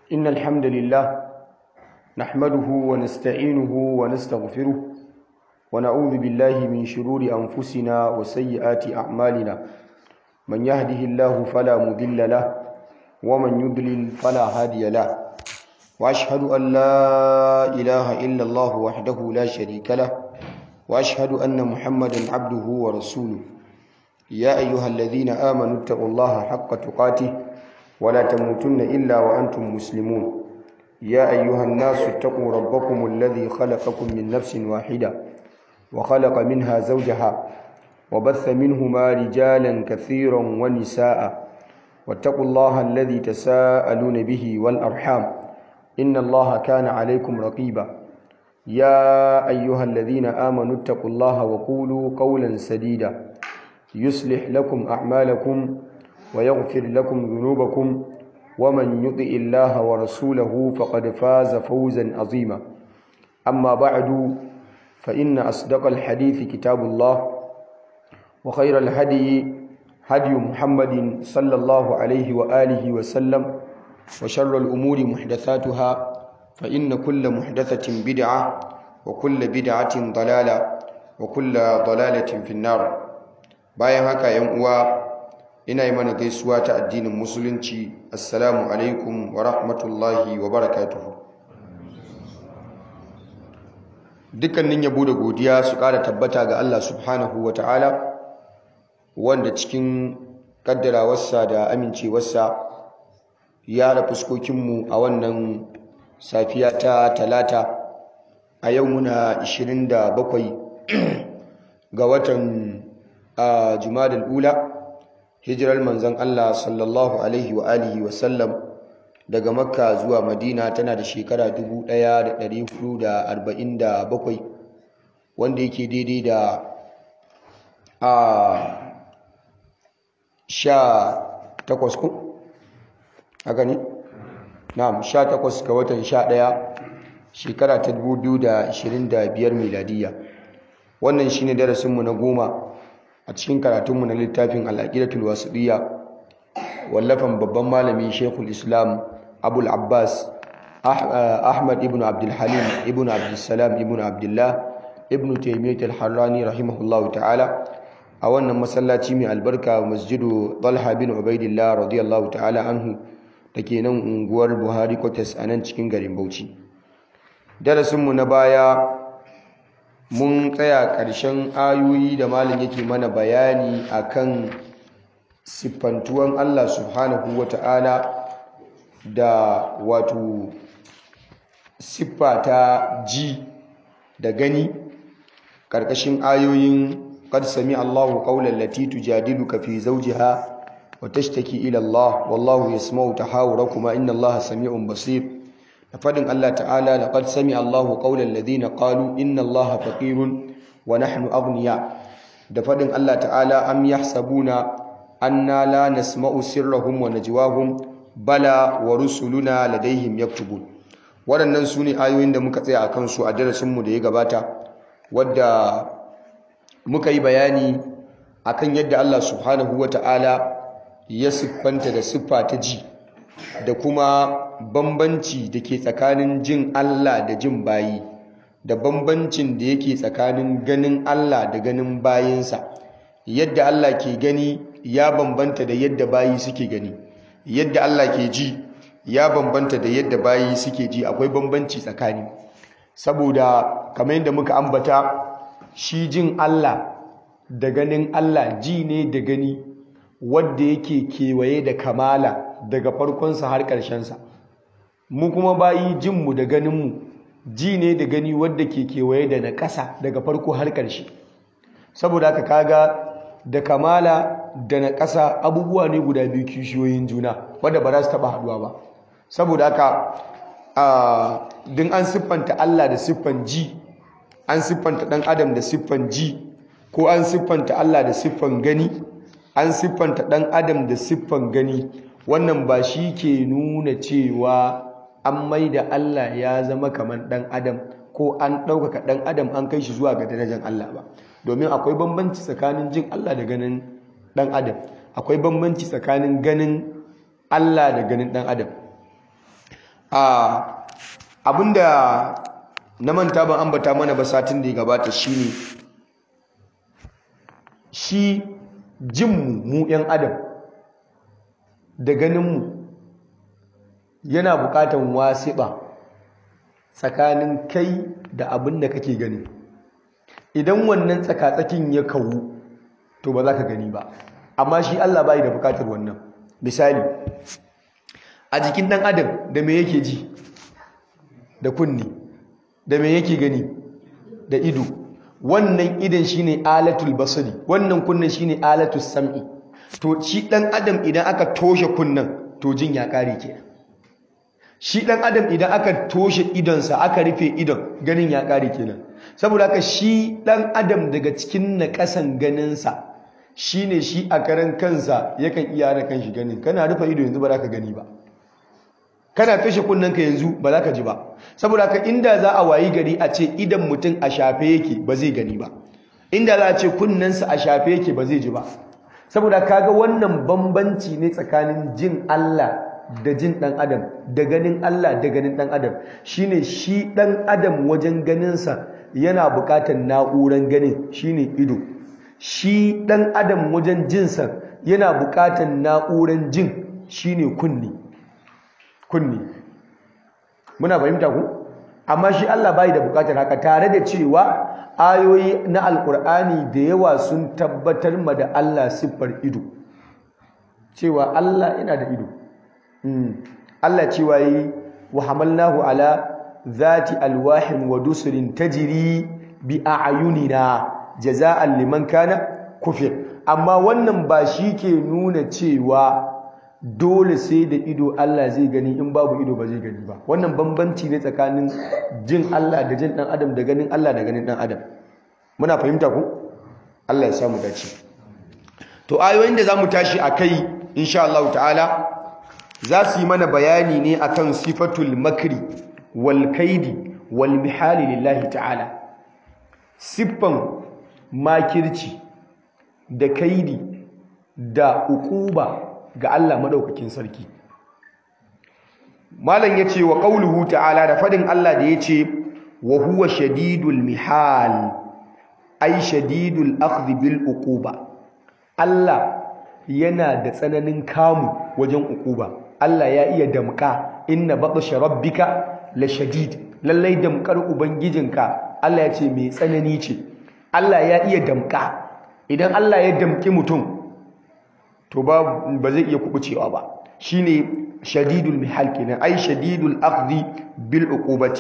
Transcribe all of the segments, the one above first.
إن الحمد لله نحمده ونستعينه ونستغفره ونعوذ بالله من شرور أنفسنا وسيئات أعمالنا من يهده الله فلا مضل له ومن يضلل فلا هادي له وأشهد أن لا إله إلا الله وحده لا شريك له وأشهد أن محمدا عبده ورسوله يا أيها الذين آمنوا اتقوا الله حق تقاته ولا تموتن إلا وأنتم مسلمون يا أيها الناس اتقوا ربكم الذي خلقكم من نفس واحدة وخلق منها زوجها وبث منهما رجالا كثيرا ونساء واتقوا الله الذي تساءلون به والأرحام إن الله كان عليكم رقيبا يا أيها الذين آمنوا اتقوا الله وقولوا قولا سديدا يصلح لكم أعمالكم ويغفر لكم ذنوبكم ومن يطع الله ورسوله فقد فاز فوزا عظيما أما بعد فإن أصدق الحديث كتاب الله وخير الهدي هدي محمد صلى الله عليه وآله وسلم وشر الأمور محدثاتها فإن كل محدثة بدعة وكل بدعة ضلالة وكل ضلالة في النار bayan haka yan uwa ina yi mana gaisuwa ta addinin musulunci assalamu alaikum wa rahmatullahi wa barakatuhu. Dukkanin yabo da godiya su ƙara tabbata ga Allah subhanahu wa ta'ala wanda cikin ƙaddarawarsa da amincewarsa ya da fuskokinmu a wannan safiya ta talata a yau muna 27 ga watan Jumadal ula hijirar manzon Allah sallallahu alaihi wa alihi wa sallam daga Makka zuwa Madina tana da shekara 1447 wanda yake daidai da 18 ko haka ne na'am 18 ga watan 11 shekara ta 2025 miladiya. Wannan shine darasinmu na 10 a cikin karatunmu na littafin al-aqidatul wasitiyya wallafan babban malami Sheikhul Islam Abul Abbas Ahmad ibn Abdul Halim ibn Abdul Salam ibn Abdullah ibn Taymiyyah al-Harrani rahimahullahu ta'ala a wannan masallaci mai albarka Masjidu Talha bin Ubaidillah radiyallahu ta'ala anhu dake nan unguwar Buhari Quarters a nan cikin garin Bauchi. Darasinmu na baya mun tsaya ƙarshen ayoyi da malam yake mana bayani akan siffantuwan Allah subhanahu wata'ala da wato siffa ta ji da gani ƙarƙashin ayoyin qad sami Allahu qawlan lati tujadiluka fi zawjiha wa tashtaki ila Allah wallahu yasma'u tahawurakuma inna Allaha sami'un basir. da fadin Allah ta'ala laqad sami Allahu qawlan ladina qalu inna Allaha faqirun wa nahnu aghniya da fadin Allah ta'ala am yahsabuna anna la nasma'u sirrahum wa najwahum bala wa rusuluna ladayhim yaktubun. Waɗannan sune ayoyin da muka tsaya akan su a darasin mu da ya gabata wadda muka yi bayani akan yadda Allah subhanahu wata'ala ya siffanta da siffa ta ji da kuma bambanci da ke tsakanin jin Allah da jin bayi da bambancin da yake tsakanin ganin Allah da ganin bayinsa. Yadda Allah ke gani ya bambanta da yadda bayi suke gani, yadda Allah ke ji ya bambanta da yadda bayi suke ji, akwai bambanci tsakani. Saboda kamar yadda muka ambata shi jin Allah da ganin Allah ji ne da gani wadda yake kewaye da kamala daga farkonsa har ƙarshensa. Mu kuma bayi jinmu da ganinmu ji ne da gani wadda ke kewaye da na ƙasa daga farko har ƙarshe. Saboda haka kaga da kamala da na ƙasa abubuwa ne guda biyu kishiyoyin juna wadda ba za su taɓa haɗuwa ba. Saboda haka din an siffanta Allah da siffan ji, an siffanta ɗan adam da siffan ji, ko an siffanta Allah da siffan gani, an siffanta ɗan adam da siffan gani, wannan ba shi ke nuna cewa an maida Allah ya zama kamar ɗan adam ko an ɗaukaka ɗan adam an kai shi zuwa ga darajar Allah ba. Domin akwai bambanci tsakanin jin Allah da ganin ɗan adam, akwai bambanci tsakanin ganin Allah da ganin ɗan adam. abinda na manta ban ambata mana ba satin da ya gabata shine shi jinmu mu 'yan adam da ganinmu yana bukatan wasiɓa tsakanin kai da abin da kake gani. Idan wannan tsakatsakin ya kawu to ba za ka gani ba, amma shi Allah bai da bukatar wannan. Misali, a jikin ɗan adam da me yake ji? Da kunni. Da me yake gani? Da ido. Wannan idan shine alatul basari, wannan kunnen shine alatul sam'i. To shi ɗan adam idan aka toshe kunnen to jin ya kare kenan. Shi ɗan adam idan aka toshe idonsa aka rufe idon, ganin ya kare kenan. Saboda haka shi ɗan adam daga cikin naƙasan ganinsa shine shi a karan kansa yakan iya hana kanshi ganin. Kana rufe ido yanzu ba za ka gani ba, kana toshe kunnenka yanzu ba za ka ji ba. Saboda haka inda za a wayi gari a ce idan mutum a shafe yake ba zai gani ba, inda za a ce kunnensa a shafe yake ba zai ji ba. Saboda kaga wannan bambanci ne tsakanin jin Allah da jin ɗan adam, da ganin Allah da ganin ɗan adam. Shine shi ɗan adam wajen ganinsa yana buƙatar na'uran ganin, shine ido. Shi ɗan adam wajen jinsa yana buƙatar na'uran jin, shine kunni. Muna fahimta ku? Amma shi Allah bai da buƙatar haka, tare da cewa ayoyi na Alƙur'ani da yawa sun tabbatar ma da Allah siffar ido, cewa Allah yana da ido. Allah cewa yi wa hamalnahu ala zati alwahin wa dusurin tajri bi a'yunina jaza'an liman kana kufir. Amma wannan ba shi ke nuna cewa dole sai da ido Allah zai gani, in babu ido ba zai gani ba. Wannan bambanci ne tsakanin jin Allah da jin ɗan adam da ganin Allah da ganin ɗan adam. Muna fahimta ku? Allah ya samu dace. To ayoyin da zamu tashi akai insha Allah ta'ala za su yi mana bayani ne akan sifatul makri wal kaidi wal mihali lillahi ta'ala. Siffan makirci da kaidi da uquba ga Allah madaukakin sarki. Malam yace wa qauluhu ta'ala, da fadin Allah da yace wa huwa shadidul mihal, ay shadidul akhdh bil uquba. Allah yana da tsananin kamu wajen uquba. Allah ya iya damka, inna batsha rabbika la shadid. Lallai damkar ubangijinka Allah ya ce mai tsanani ce. Allah ya iya damka. Idan Allah ya damki mutum to ba zai iya kubucewa ba. Shine shadidul mihal kenan, ai shadidul akhdhi bil uqubati.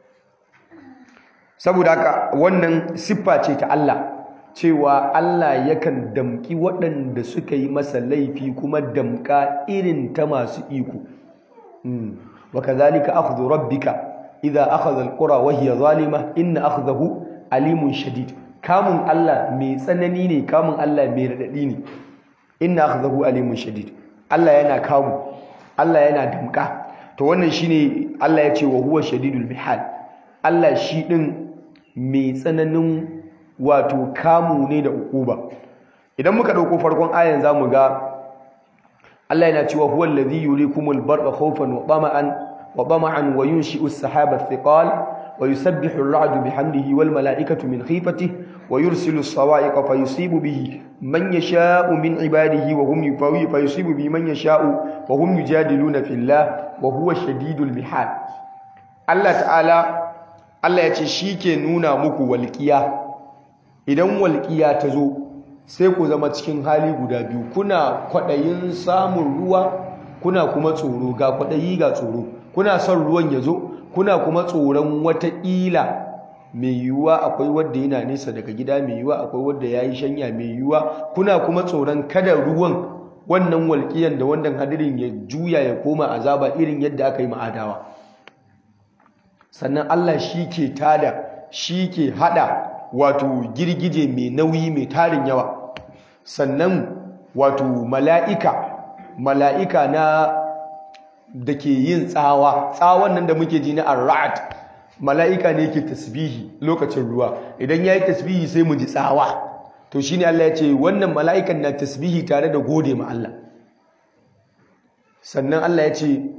Saboda haka wannan siffa ce ta Allah, cewa Allah yakan damki waɗanda suka yi masa laifi kuma damka irin ta masu iko. Wa kadhalika akhdhu rabbika idha akhadha alqura wa hiya zalima inna akhdahu alimun shadid. Kamun Allah mai tsanani ne, kamun Allah mai radadi ne. Inna akhdahu alimun shadid. Allah yana kamu, Allah yana damka. To wannan shine Allah ya ce wa huwa shadidul mihal. Allah shi din mai tsananin wato kamu ne da ukuba. Idan muka dauko farkon ayan zamu ga Allah yana cewa huwal ladhi yurikumul barqa khawfan wa tama'an wa yunshi'us sahaba thiqal wa yusabbihu ar-ra'du bihamdihi wal mala'ikatu min khifatihi wa yursilu as-sawa'iqa fayusibu bihi man yasha'u min ibadihi wa hum fayusibu bihi man yasha'u wa hum yujadiluna fillah wa huwa shadidul mihal. Allah ta'ala Allah ya ce shi ke nuna muku walƙiya. Idan walƙiya ta zo sai ku zama cikin hali guda biyu, kuna kwaɗayin samun ruwa, kuna kuma tsoro, ga kwaɗayi ga tsoro. Kuna son ruwan ya zo, kuna kuma tsoron wataƙila mai yiwuwa akwai wadda yana nesa daga gida, mai yiwuwa akwai wadda ya yi shanya, mai yiwuwa kuna kuma tsoron kada ruwan, wannan walƙiyan da wannan hadirin ya juya ya koma azaba irin yadda aka yi ma'adawa. Sannan Allah shi ke tada, shi ke hada wato girgije mai nauyi mai tarin yawa. Sannan wato mala'ika na da ke yin tsawon nan da muke ji na ar-ra'd, mala'ika ne yake tasbihi lokacin ruwa. Idan yayi tasbihi sai mu ji tsawa. To shine Allah ya ce wannan mala'ikan na tasbihi tare da gode ma Allah. Sannan Allah ya ce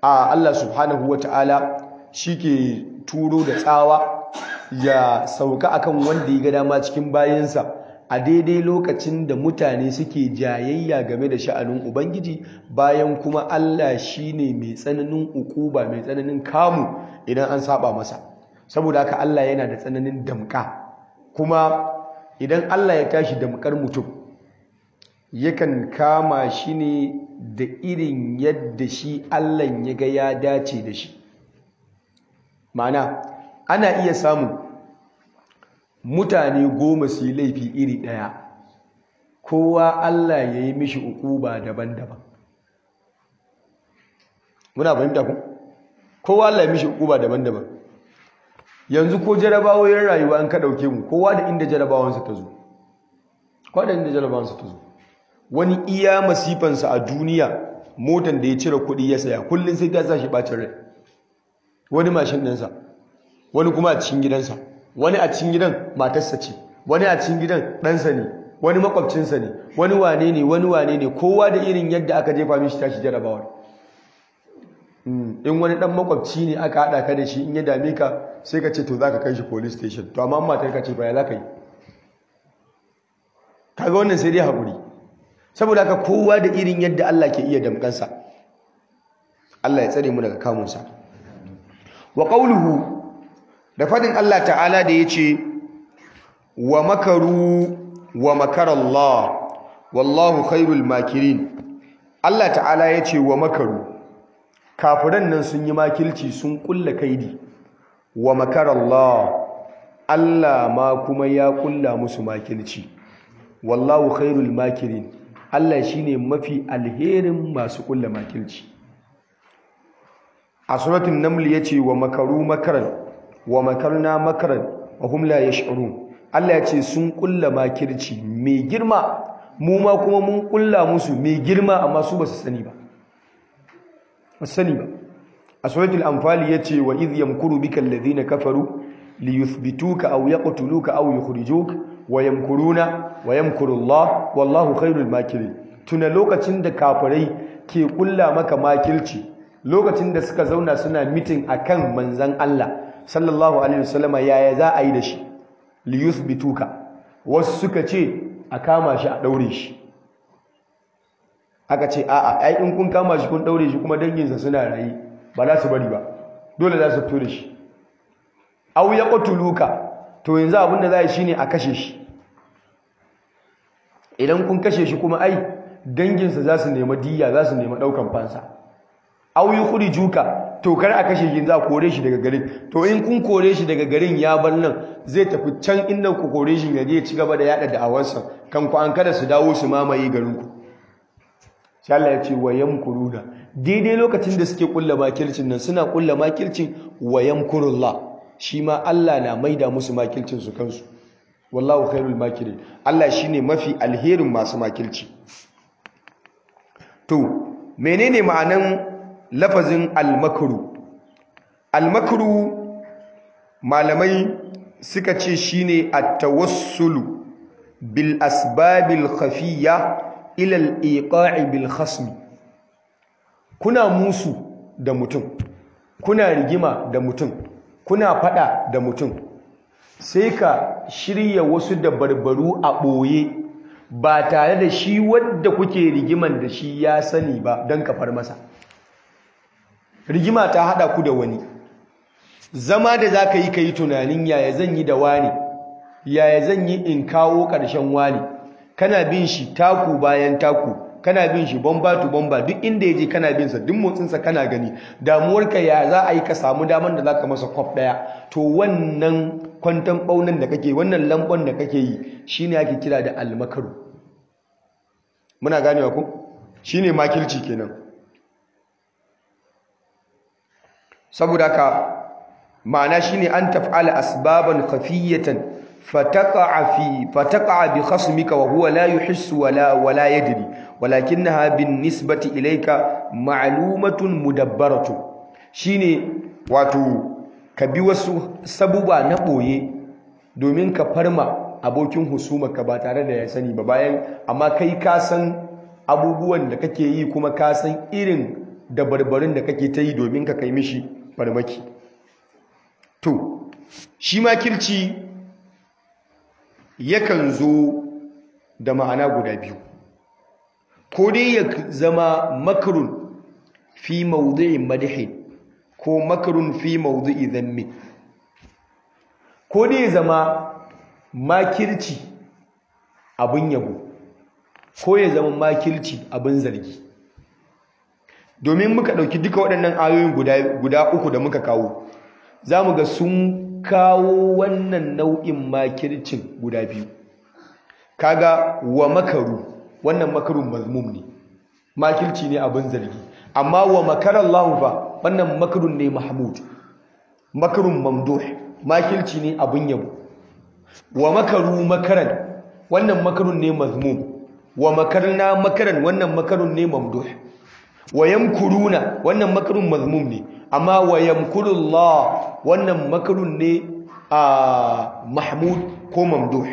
Allah subhanahu wata'ala shike turo da tsawa ya sauka akan wanda ya ga dama cikin bayansa a daidai lokacin da mutane suke jayayya game da sha'anin ubangiji, bayan kuma Allah shine mai tsananin ukuba, mai tsananin kamu idan an saba masa. Saboda haka Allah yana da tsananin damka, kuma idan Allah ya tashi damkar mutum yakan kama shi ne da irin yadda shi Allah ya ga ya dace da shi. Ma'ana ana iya samun mutane 10 su yi laifi iri ɗaya, kowa Allah ya yi mishi ukuba daban-daban. Muna fahimta ku? Kowa Allah ya mishi ukuba daban-daban. Yanzu ko jarabawoyin rayuwa an ka ɗauke mu, kowa da inda jarabawansa ta zo. Kowa da inda jarabawansa ta zo. Wani iya masifansa a duniya motan da ya cire kuɗi ya saya kullum sai ta sa shi ɓacin rai. Wani mashin ɗinsa, wani kuma a cikin gidansa, wani a cikin gidan matarsa ce, wani a cikin gidan ɗansa ne, wani makwabcinsa ne, wani wane ne, kowa da irin yadda aka jefa mishi tashi jarabawar. In wani ɗan makwabci ne aka haɗa ka da shi, in ya dame ka sai ka ce to za ka kai shi police station, to amma matar ka ce ba ya za ka yi. Kaga wannan sai dai haƙuri. Saboda haka kowa da irin yadda Allah ke iya damƙansa. Allah ya tsare mu daga kamunsa. Wa qawluhu, da fadin Allah ta'ala da yace wa makaru wa makara Allah wallahu khairul makirin. Allah ta'ala yace wa makaru, kafiran nan sun yi makilci, sun kulla kaidi. Wa makara Allah, Allah ma kuma ya kulla musu makilci. Wallahu khairul makirin, Allah shine mafi alherin masu kulla makilci. A suratul naml yace wa makaru makaran wa makarna makaran wa hum la yash'urun. Allah yace sun kulla makirci mai girma, mu ma kuma mun kulla musu mai girma, amma su ba su sani ba. A suratul anfal yace wa idh yamkuru bika alladhina kafaru liyuthbituka aw yaqtuluka aw yukhrijuka wa yamkuruna wa yamkuru Allah wallahu khairul makirin. Tuna lokacin da kafirai ke kulla maka makirci, lokacin da suka zauna suna mitin akan manzon Allah sallallahu alaihi wasallama, yaya za a yi da shi. Liyuthbituka, wasu suka ce a kama shi a daure shi, aka ce a'a ai in kun kama shi kun daure shi kuma danginsa suna rayi ba za su bari ba, dole za su fito da shi. Aw yaqtuluka, to yanzu abin da za a yi shine a kashe shi. Idan kun kashe shi kuma ai danginsa za su nemi diyya, za su nemi daukan fansa. Aw yukhrijuka, to kar a kashe shi, za a kore shi daga garin. To in kun kore shi daga garin ya bar nan, zai tafi can inda ku kore shi ya je ci gaba da yada da'awarsa, kan ku an kada su dawo su mamaye garin ku. Sai Allah ya ce wa yamkuruna, daidai lokacin da suke kulla makircin nan, suna kulla makircin wa yamkurullah, shi ma Allah na maida musu makircin su kansu. Wallahu khairul makirin, Allah shine mafi alherin masu makirci. To menene ma'anan lafazin al-makru? Al-makru malamai suka ce shine at-tawassulu bil asbabil khafiyya ila al-iqa'i bil khasm. Kuna musu da mutum, kuna rigima da mutum, kuna fada da mutum, sai ka shirya wasu dabarbaru a ɓoye ba tare da shi wadda kuke rigiman da shi ya sani ba, don ka far masa. Rigima ta haɗa ku da wani, zama da za ka yi tunanin yaya zan yi da wani, yaya zan yi in kawo ƙarshen wani, kana bin shi taku bayan taku, kana bin shi bomba to bomba, duk inda ya je kana bin sa, duk motsinsa kana gani, damuwarka ya za a yi ka samu daman da za ka masa kwaf ɗaya. To wannan kwantan ɓaunan da kake, wannan lambon da kake yi, shi ne ake kira da almakaru. Muna ganewa ku? Shi ne makilci kenan. Saboda ka ma'ana shi ne an taf'ala asbaban khafiyatan fataqa'a bi khasmika wa huwa la yuhissu wala yadri walakinnaha bin nisbati ilayka ma'lumatun mudabbaratun. Shine wato ka bi wasu sabuba na ɓoye domin ka farma abokin husumarka ba tare da ya sani ba, bayan amma kai ka san abubuwan da kake yi, kuma ka san irin da barbarin da kake ta yi domin ka kai mishi farmaki. To shi makirci yakan zo da ma'ana guda biyu, ko dai ya zama makrun fi mawdi'in madhi ko makrun fi mawdi'i dhammi, ko dai ya zama makirci abin yabo ko ya zama makirci abin zargi. Domin muka ɗauki duka waɗannan ayoyin guda uku da muka kawo, za mu ga sun kawo wannan nau'in makircin guda biyu. Kaga wa makaru, wannan makarun mazmum ne, makirci ne abin zargi. Amma wa makarallahu fa, wannan makarun ne mahmud, makarun mamduh, makirci ne abin yabo. Wa makaru makaran, wannan makarun ne mazmum. Wa makarna makaran, wannan makarun ne mamduh. Wa yamkuruna, wannan makarun mazmum ne. Amma wa yamkurullah, wannan makarun ne mahmud ko mamduh.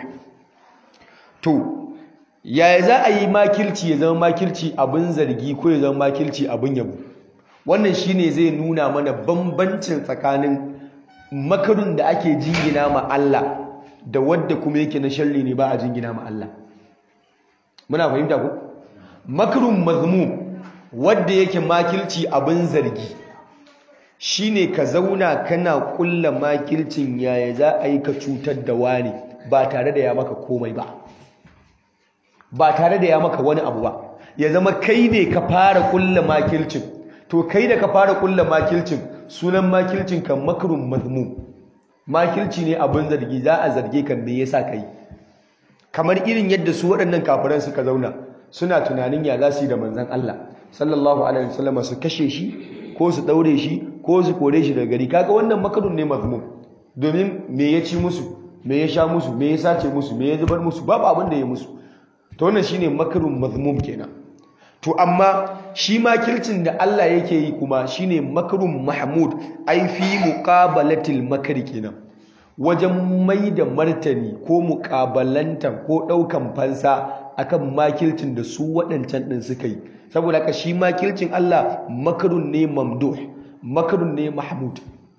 To yaya za a yi makirci ya zama makirci abin zargi ko ya zama makirci abin yabo? Wannan shine zai nuna mana bambancin tsakanin makarun da ake jingina ma Allah da wadda kuma yake na sharri ne ba a jingina ma Allah. Muna fahimta ko? Makarun mazmum wadda yake makirci abin zargi shine ka zauna kana kulla makircin yaya za a yi ka cutar da wani ba tare da ya maka komai ba, ba tare da ya maka wani abu ba. Ya zama kai ne ka fara kulla makircin, to kai da ka fara kulla makircin sunan makircin kan makarun mazmum, makirci ne abin zargi, za a zarge kan me yasa kai. Kamar irin yadda su waɗannan kafiran suka zauna suna tunanin ya za su yi da manzon Allah sallallahu alaihi wasallam, su kashe shi ko su daure shi ko su kore shi daga gari. Kaga wannan makarun ne mazmum, domin me ya ci musu, me ya sha musu, me ya sace musu, me ya zubar musu, babu abin da ya musu. To wannan shine makarun mazmum kenan. To amma shi makircin da Allah yake yi kuma shine makarun mahmud, ai fi muqabalatil makri kenan, wajen mai da martani ko muƙabalantar ko ɗaukan fansa akan makircin da su waɗancan ɗin suka yi. Saboda haka shi makircin Allah makarun ne mamduh, makarun ne mahmud.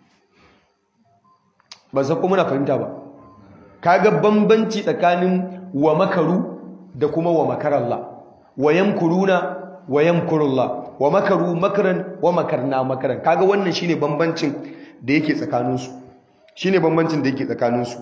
Ba sai kuma na fahimta ba. Kaga bambanci tsakanin wa makaru da kuma wa makarallah. Wa yamkuruna wa yamkurullah, wa makaru makaran wa makarna makaran. Kaga wannan shine bambancin da yake tsakaninsu. Shine bambancin da yake tsakaninsu.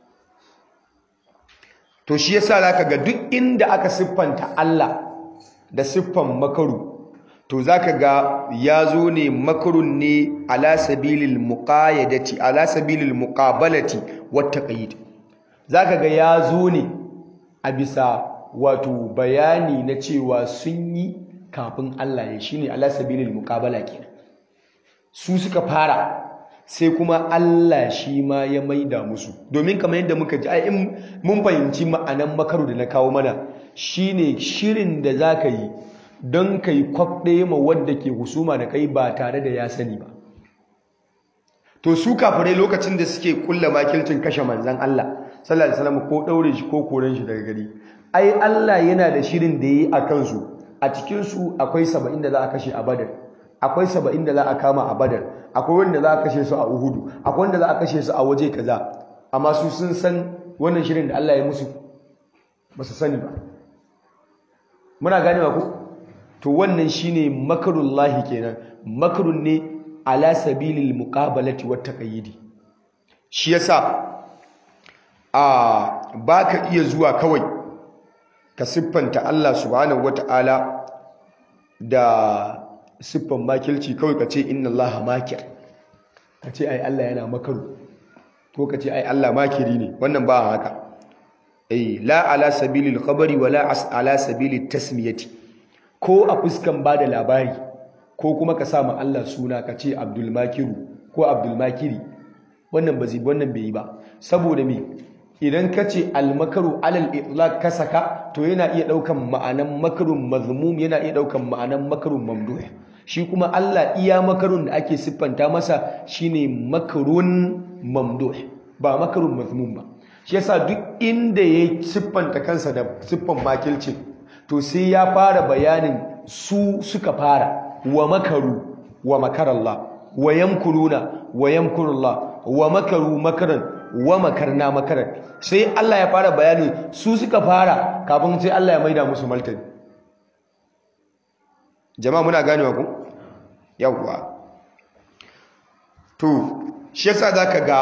To shi yasa zaka ga duk inda aka siffanta Allah da siffan makaru, to zaka ga yazo ne makarun ne ala sabilil muqayadati, ala sabilil muqabalati wat taqyid. Zaka ga yazo ne a bisa wato bayani na cewa sun yi kafin Allah ya, shine ala sabilil muqabala kenan. Su suka fara sai kuma Allah shi ma ya maida musu. Domin kamar yadda muka ji ai mun fahimci ma'anan makaru da na kawo mana, shine shirin da zaka yi don kai kwafɗe ma wanda ke husuma da kai ba tare da ya sani ba. To su kafirai lokacin da suke kulla makilcin kashe manzon Allah sallallahu alaihi wasallam ko daure shi ko koren shi daga gari, ai Allah yana da shirin da yi a kansu. A cikin su akwai 70 da za a kashe a Badar, akwai 70 da za a kama a Badar, akwai wanda za a kashe su a Uhudu, akwai wanda za a kashe su a waje kaza. Amma su sun san wannan shirin da Allah ya musu? Ba su sani ba. Muna ganewa ko? To wannan shine makarullahi kenan. Makarun ne ala sabilil muqabalati wat taqyidi. Shi yasa baka iya zuwa kawai ka siffanta Allah subhanahu wataala da siffan makilci kawai ka ce inna Allah makir, ka ce ai Allah yana makaru, ko ka ce ai Allah makiri ne. Wannan ba haka. La ala sabilil khabari wala ala sabilit tasmiyati, ko a fuskan bada labari ko kuma ka sa ma Allah suna ka ce Abdul Makiru ko Abdul Makiri, wannan bai yi ba. Saboda me? Idan ka ce al-makaru alal itlaq ka saka, to yana iya daukan ma'anan makarun mazmum, yana iya daukan ma'anan makarun mamduh. Shi kuma Allah iya makarun da ake siffanta masa shine makarun mamduh, ba makarun mazmum ba. Shi yasa duk inda ya siffanta kansa da siffan makilci, to sai ya fara bayanin su suka fara, wa makaru wa makarallah wa yamkuruna wa yamkurullah wa makaru makaran wa makarna makaran. Sai Allah ya fara bayanin su suka fara kafin sai Allah ya maida musu martani. Jama'a muna ganewa ku? Yawwa. To shi yasa zaka ga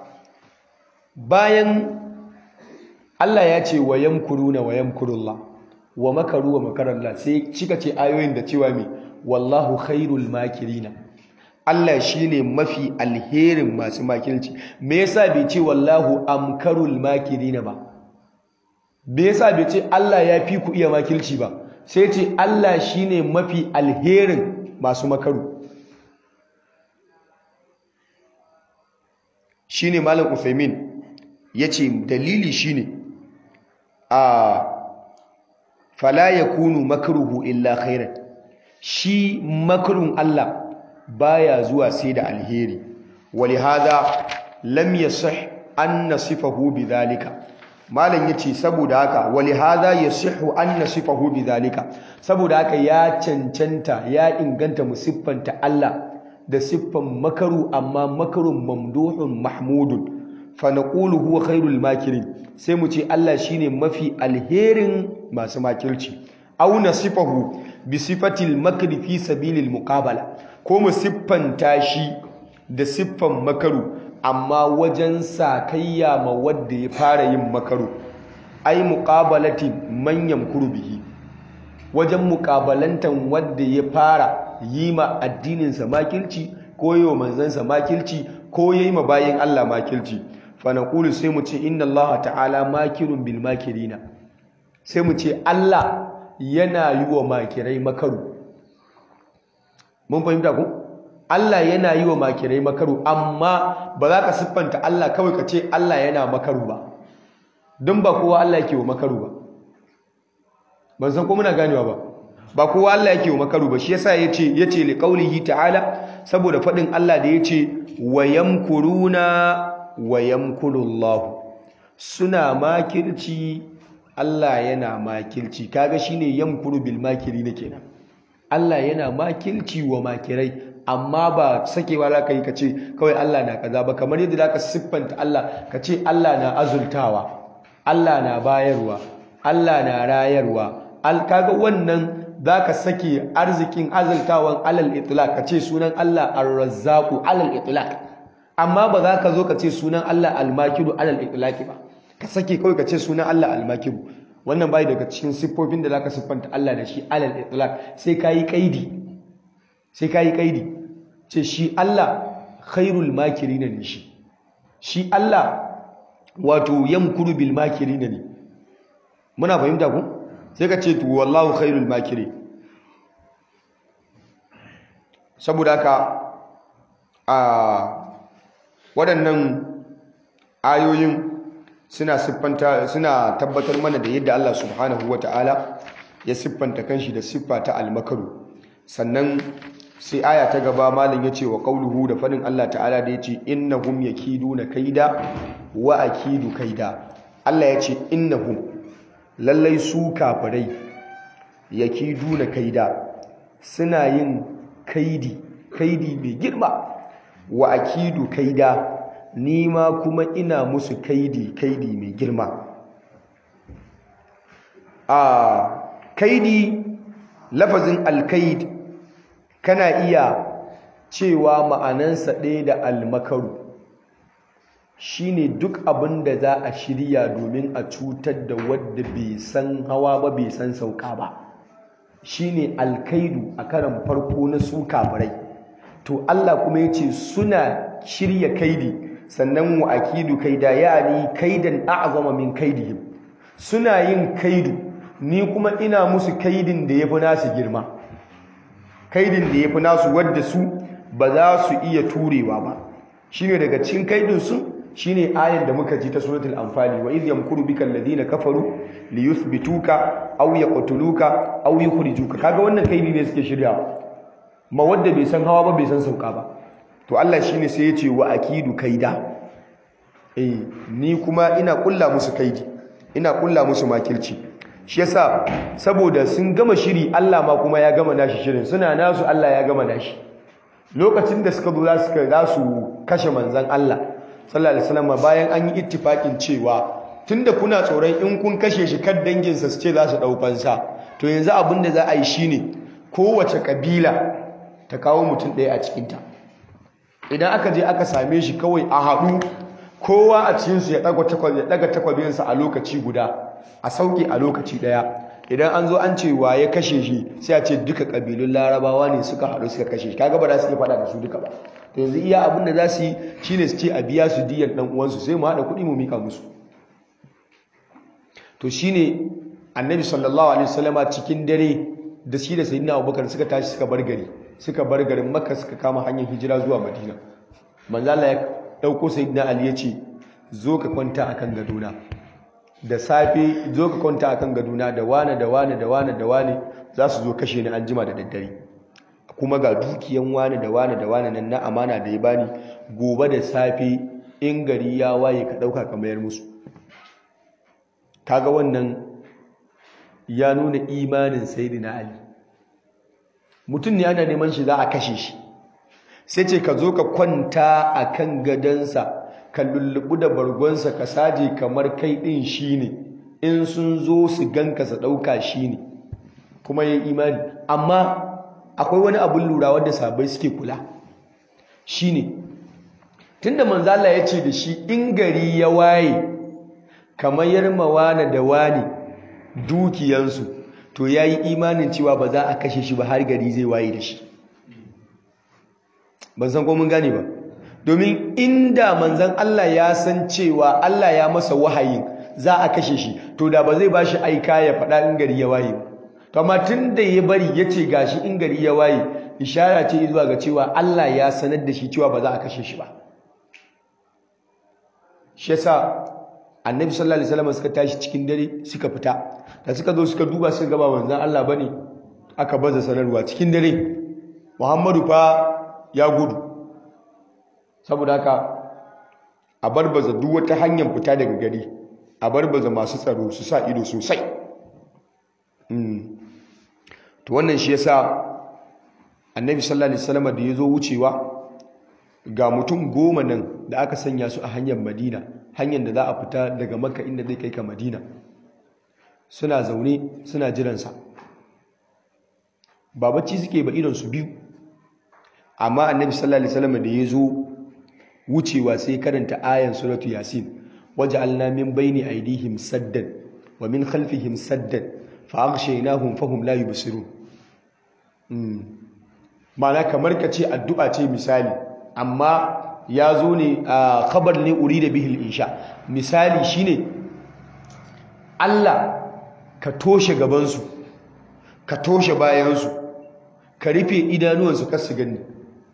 bayan Allah ya ce wa yamkuruna wa yamkurullah wa makaru wa makarallah, sai cika ce ayoyin da cewa me wallahu khairul makirina. Allah shine mafi alherin masu makirci. Me yasa bai ce wallahu amkarul makirina ba? Me yasa bai ce Allah ya fi ku iya makirci ba? Sai ce Allah shine mafi alherin masu makaru. Shine Malam Uthaymin yace dalili shine fala yakunu makruhu illa khairan. Shi makrun Allah baya zuwa sai da alheri. Walihada lam yasih an nasifahu bidhalika. Malam yace saboda haka walihada yasihu an nasifahu bidhalika, saboda haka ya cancanta ya inganta mu siffanta Allah da siffan makaru, amma makarun mamduhun mahmudun, fa naqulu huwa khairul makirin. Sai mu ce Allah shine mafi alherin masu makirci. Aw nasifahu bi sifatil makri fi sabilil muqabala, ko mu siffanta shi da siffan makaru amma wajen sakayya ma wanda ya fara yin makaru. Ai muqabalati man yamkuru bihi, wajen muqabalantan wanda ya fara yi ma addininsa makilci ko yi wa manzansa makilci ko yi ma bayin Allah makilci. Fa naqulu, sai mu ce inna Allah ta'ala makirun bil makirina. Sai mu ce Allah yana yi wa makirai makaru. Mun fahimta ku? Allah yana yi wa makirai makaru, amma ba za ka siffanta Allah kawai ka ce Allah yana makaru ba, don ba kowa Allah yake wa makaru ba. Ban san ko muna ganewa ba. Ba kowa Allah yake wa makaru ba. Shi yasa yace li qaulihi ta'ala, saboda fadin Allah da yace wa yamkuruna wa yamkurullahu. Suna makirci, Allah yana makirci. Kaga shine yamkuru bil makirina kenan. Allah yana makirci wa makirai, amma ba sakewa za ka yi ka ce kawai Allah na kaza ba. Kamar yadda za ka siffanta Allah ka ce Allah na azultawa, Allah na bayarwa, Allah na rayarwa. Kaga wannan za ka sake arzikin azultawan alal itlaq, ka ce sunan Allah ar-razzaqu alal itlaq, amma ba za ka zo ka ce sunan Allah al-makiru alal itlaq ba. Ka sake kawai ka ce sunan Allah al-makiru. Wannan bai daga cikin siffofin da za ka siffanta Allah da shi alal itlaq. Sai ka yi kaidi, sai ka yi kaidi, ce shi Allah khairul makirina ne. Shi Allah wato yamkuru bil makirina ne. Muna fahimta ku? Sai ka ce to wallahu khairul makirin. Saboda haka waɗannan ayoyin suna tabbatar mana da yadda Allah subhanahu wata'ala ya siffanta kanshi da siffa ta almakaru. Sannan sai aya ta gaba malam yace wa qauluhu, da fadin Allah ta'ala da yace innahum yakiduna kaida wa akidu kaida. Allah yace innahum, lallai su kafirai, yakiduna kaida, suna yin kaidi mai girma, wa akidu kaida, ni ma kuma ina musu kaidi mai girma. Kaidi, lafazin alkaid kana iya cewa ma'anansa ɗaya da almakaru. Shine duk abin da za a shirya domin a cutar da wadda bai san hawa ba bai san sauka ba, shine alkaidu a karan farko na su kafirai. To Allah kuma yace suna shirya kaidi, sannan wa akidu kaida, yani kaidan a'zama min kaidihim. Suna yin kaidu, ni kuma ina musu kaidin da yafi nasu girma, kaidin da yafi nasu wadda su ba za su iya turewa ba. Shine daga cikin kaidin su shine ayar da muka ji ta suratul anfali, wa idh yamkuru bika alladhina kafaru liyuthbituka aw yaqtuluka aw yukhrijuka. Kaga wannan kaidi ne suke shiryawa ma wadda bai san hawa ba bai san sauka ba. To Allah shine sai ya ce wa akidu kaida, ni kuma ina kulla musu kaidi, ina kulla musu makirci. shi yasa saboda sun gama shiri Allah ma kuma ya gama nashi shirin, suna nasu Allah ya gama nashi. Lokacin da suka zo za su kashe manzon Allah sallallahu alaihi wasallam, bayan an yi ittifakin cewa tunda kuna tsoron in kun kashe shi kan danginsa su ce za su ɗaukansa, to yanzu abin da za a yi shine kowace kabila ta kawo mutum ɗaya a cikinta. Idan aka je aka same shi kawai a haɗu, kowa a cikinsu ya ɗaga takwabinsa a lokaci guda, a sauke a lokaci ɗaya. Idan an zo an ce wa ya kashe shi, sai a ce duka ƙabilun larabawa ne suka haɗu suka kashe shi. Kaga ba za su iya faɗa da su duka ba. To yanzu iya abin da za su yi shine su ce a biya su diyan ɗan uwansu, sai mu haɗa kuɗi mu mika musu. To shine Annabi sallallahu alaihi wasallama cikin dare da shi da Sayyidina Abubakar suka tashi suka bar garin Makka suka kama hanyar hijira zuwa Madina. Manzo Allah ya dauko Sayyidina Ali ya ce zo ka kwanta akan gadona. Da safe zo ka kwanta akan gadona da wane za su zo kashe ni anjima da daddare. Kuma ga dukiyan wane nan na amana da ya bani, gobe da safe in gari ya waye ka dauka ka mayar musu. Kaga wannan ya nuna imanin Sayyidina Ali. Mutum ne ana neman shi za a kashe shi, sai ce ka zo ka kwanta a kan gadonsa, ka lullubu da bargonsa, ka saje kamar kai ɗin shi ne, in sun zo su ganka su ɗauka shi ne, kuma ya imani. Amma akwai wani abin lura wanda sabai suke kula, shi ne tunda manzala ya ce da shi in gari ya waye kamar yarma wane da wane dukiyansu, to ya yi imanin cewa ba za a kashe shi ba har gari zai waye da shi. Ban san ko mun gane ba, domin inda manzan Allah ya san cewa Allah ya masa wahayin za a kashe shi, to da ba zai ba shi aika ya faɗa in gari ya waye ba. To amma tun da ya bari ya ce gashi in gari ya waye, ishara ce zuwa ga cewa Allah ya sanar da shi cewa ba za a kashe shi ba. Shi yasa Annabi sallallahu alaihi wasallam suka tashi cikin dare suka fita, da suka zo suka duba suka gaba manzon Allah bane, aka baza sanarwa cikin dare Muhammadu fa ya gudu. Saboda haka a barbaza duk wata hanyar fita daga gari, a barbaza masu tsaro su sa ido sosai. To wannan shi yasa Annabi sallallahu alaihi wasallam da yazo wucewa, ga mutum 10 nan da aka sanya su a hanyar Madina, hanyar da za a fita daga Makka inda zai kai ka Madina, suna zaune suna jiransa. Ba bacci suke ba, idon su biyu. Amma Annabi sallallahu alaihi wasallam da yazo wucewa sai karanta ayan suratu Yasin, waja'alna min bayni aydihim saddan wa min khalfihim saddan fa aghshaynahum fahum la yubsirun. Ma'ana kamar kace addu'a ce misali, amma ya zo ne a khabar ne urida bihil insha. Misali shine Allah ka toshe gabansu, ka toshe bayansu, ka rufe idanuwansu kar su gani.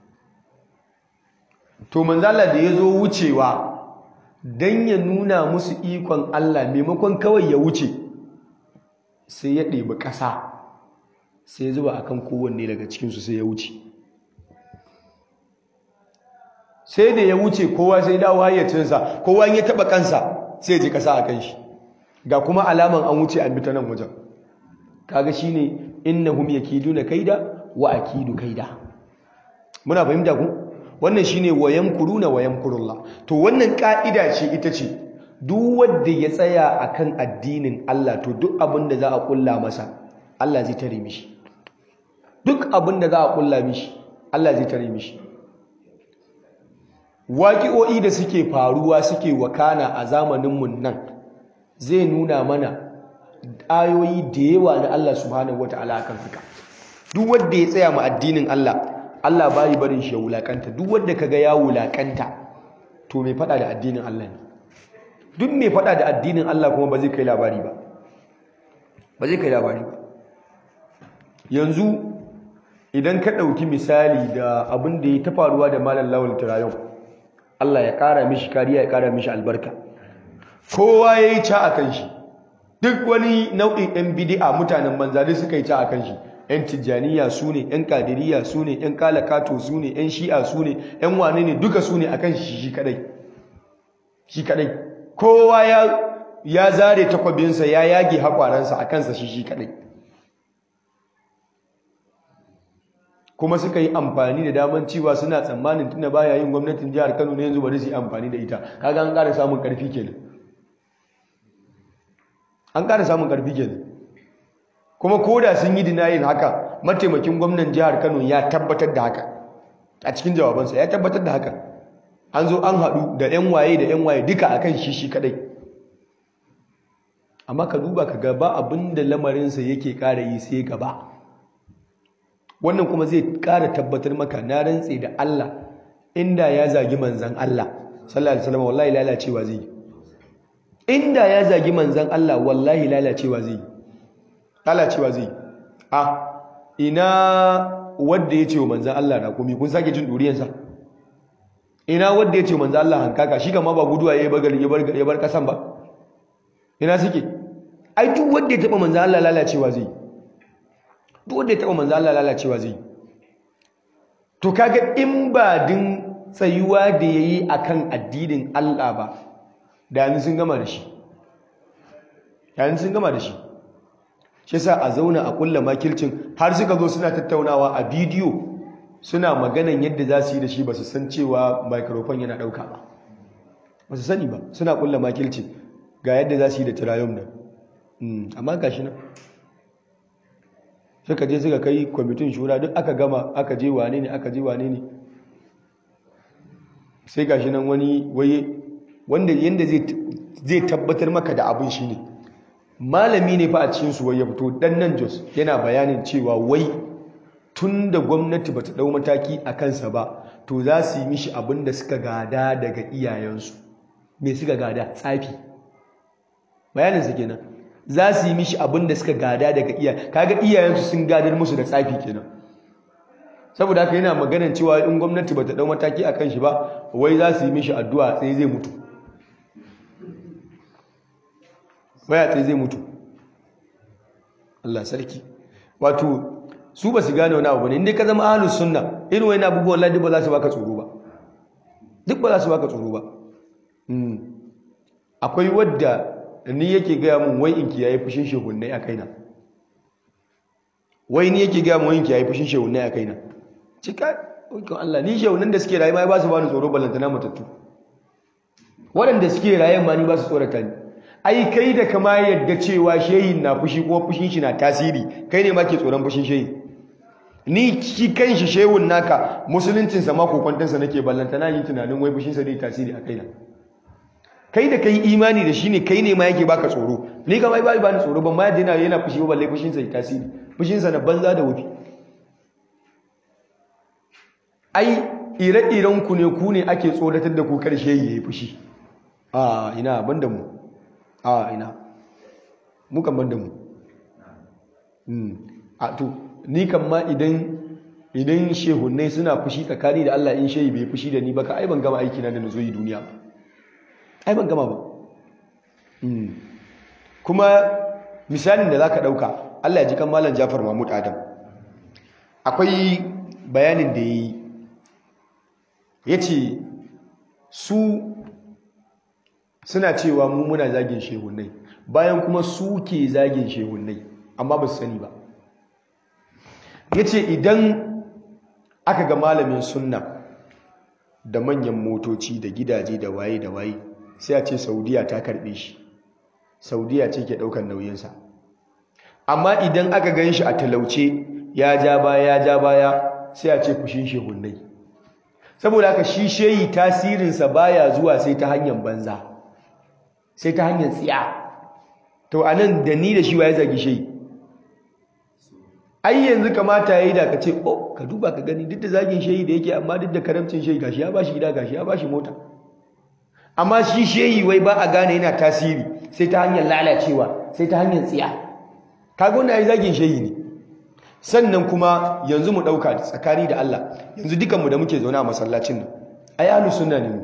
To manzala da ya zo wucewa dan ya nuna musu ikon Allah, maimakon kawai ya wuce sai ya ɗebi ƙasa sai ya zuba akan kowanne daga cikinsu sai ya wuce. Sai da ya wuce kowa sai dawo hayyacinsa, kowa ya taba kansa sai ya ji kasa a kan shi, ga kuma alaman an wuce an bi ta nan wajen. Kaga shine innahum yakiduna kaida wa akidu kaida. Muna fahimta ku? Wannan shine wayamkuruna wayamkurullah. To wannan ka'ida ce, ita ce duk wanda ya tsaya akan addinin Allah, to duk abin da za a kulla masa Allah zai tare mishi. Duk abin da za a kulla mishi Allah zai tare mishi. Waƙi'o'i da suke faruwa suke wakana a zamaninmu nan zai nuna mana ayoyi da yawa na Allah subhanahu wata'ala akan haka. Duk wanda ya tsaya ma addinin Allah, Allah bai barin shi ya wulakanta. Duk wanda kaga ya wulakanta to mai fada da addinin Allah ne. Duk mai fada da addinin Allah kuma ba zai kai labari ba. Ba zai kai labari ba. Yanzu idan ka ɗauki misali da abin da ya ta faruwa da Malam Lawal Tirayon, Allah ya ƙara mishi kariya, ya ƙara mishi albarka. Kowa ya yi ca a kan shi. Duk wani nau'in 'yan bidi'a mutanen banza duk suka yi ca a kan shi. 'Yan Tijjaniya su ne, 'yan Kadiriya su ne, 'yan Kalakato su ne, 'yan Shi'a su ne, 'yan wane ne, duka su ne a kan shi kadai. Shi kadai. Kowa ya zare takwabinsa ya yage haƙwaransa a kansa shi kaɗai, kuma suka yi amfani da daman cewa suna tsammanin tunda baya yin gwamnatin jihar Kano ne yanzu bari su yi amfani da ita. Kaga an ƙara samun ƙarfi kenan, an ƙara samun ƙarfi kenan. Kuma koda sun yi dinayin haka, mataimakin gwamnan jihar Kano ya tabbatar da haka a cikin jawabansa, ya tabbatar da haka. An zo an haɗu da 'yan waye duka akan shi kaɗai. Amma ka duba ka ga ba abin da lamarinsa yake ƙara yi sai gaba. Wannan kuma zai ƙara tabbatar maka, na rantse da Allah, inda ya zagi manzan Allah sallallahu alaihi wasallam wallahi lalacewa zai yi. Inda ya zagi manzan Allah wallahi lalacewa zai yi. Lalacewa zai yi. Ina wanda ya ce wa manzan Allah raƙumi, kun sake jin ɗuriyansa? Ina wanda ya ce wa manzan Allah hankaka, shi kama ba guduwa ya bar ƙasan ba? Ina suke? Ai duk wanda ya taɓa manzan Allah lalacewa zai yi. Duk wanda ya taɓa manzan Allah lalacewa zai yi. To kaga in ba din tsayuwa da ya yi a kan addinin Allah ba, da yanzu sun gama da shi. Shi yasa a zauna a kulla makilcin, har suka zo suna tattaunawa a bidiyo suna maganan yadda za su yi da shi, ba su san cewa microphone yana ɗauka ba. Ba su sani ba, suna kulla makilcin ga yadda za su yi da tirayom nan. Amma ga shi nan. Suka je suka kai kwamitin shura, duk aka gama, aka je wane ne. Sai ga shi nan wanda yadda zai tabbatar maka da abin shi ne. Malami ne fa a cikinsu wai ya fito dan nan Jos yana bayanin cewa wai tun da gwamnati bata dau mataki a kansa ba, to za su yi mishi abin da suka gada daga iyayensu. Me suka gada? Tsafi. Bayaninsa kenan. Za su yi mishi abin da suka gada daga kaga iyayensu sun gadar musu da tsafi kenan. Saboda haka yana maganan cewa in gwamnati bata dau mataki a kan shi ba, wai za su yi mishi addu'a sai zai mutu. Waya tsaye zai mutu. Allah sarki. Wato su ba su gane wani abu ne, inda ka zama ahlus sunna irin wani abubuwan Allah duk ba za su baka tsoro ba. Duk ba za su baka tsoro ba. Akwai wadda ni yake gaya mun wai in kiyaye fushin shehunnai a kaina. Wai ni yake gaya mun wai in kiyaye fushin shehunnai a kaina. Cika Allah, ni shehunnan da suke raye ma ba su bani tsoro, ballantana matattu. Waɗanda suke raye ma ni ba su tsorata ni. Ai kai da kama yadda cewa shehin na fushi kuma fushin shi na tasiri, kai ne ma ke tsoron fushin shehin. Ni shi kanshi shehun naka musuluncinsa ma kokwantansa nake, ballantana yin tunanin wai fushinsa zai tasiri a kaina. Kai da kai imani da shi ne, kai ne ma yake baka tsoro. Ni kama ba ni tsoro, ban ma yadda yana fushi ba, balle fushinsa ya tasiri. Fushinsa na banza da wufi. Ai ire-iren ku ne ake tsoratar da ku karshe yayi fushi. Ina ban da mu. Ina mukan ban da mu. To ni kan ma idan shehunnai suna fushi tsakani da Allah, in shehi bai fushi da ni ba, ka ai ban gama aiki na da nazo yi duniya ba. Ai ban gama ba. Kuma misalin da zaka dauka, Allah ya ji kan Malam Jafar Mahmud Adam. Akwai bayanin da yace su suna cewa mu muna zagin shehunnai, bayan kuma su ke zagin shehunnai, amma ba su sani ba. Yace idan aka ga malamin sunna da manyan motoci da gidaje da waye sai a ce Saudiya ta karbe shi, Saudiya ce ke daukar nauyinsa. Amma idan aka gan shi a talauce ya ja baya sai a ce fushin shehunnai. Saboda haka shi shehi tasirinsa baya zuwa sai ta hanyar banza, sai ta hanyar tsiya. To anan da ni da shi waye zagi shehi? Ai yanzu kamata yayi da ka ce ka duba ka gani, duk da zagin shehi da yake, amma duk da karamcin shehi gashi ya bashi gida, gashi ya bashi mota. Amma shi shehi wai ba a gane yana tasiri sai ta hanyar lalacewa, sai ta hanyar tsiya. Kaga wannan ai zagin shehi ne. Sannan kuma yanzu mu dauka tsakani da Allah, yanzu dukanmu da muke zaune a masallacin nan, ai ahlus sunna ne mu.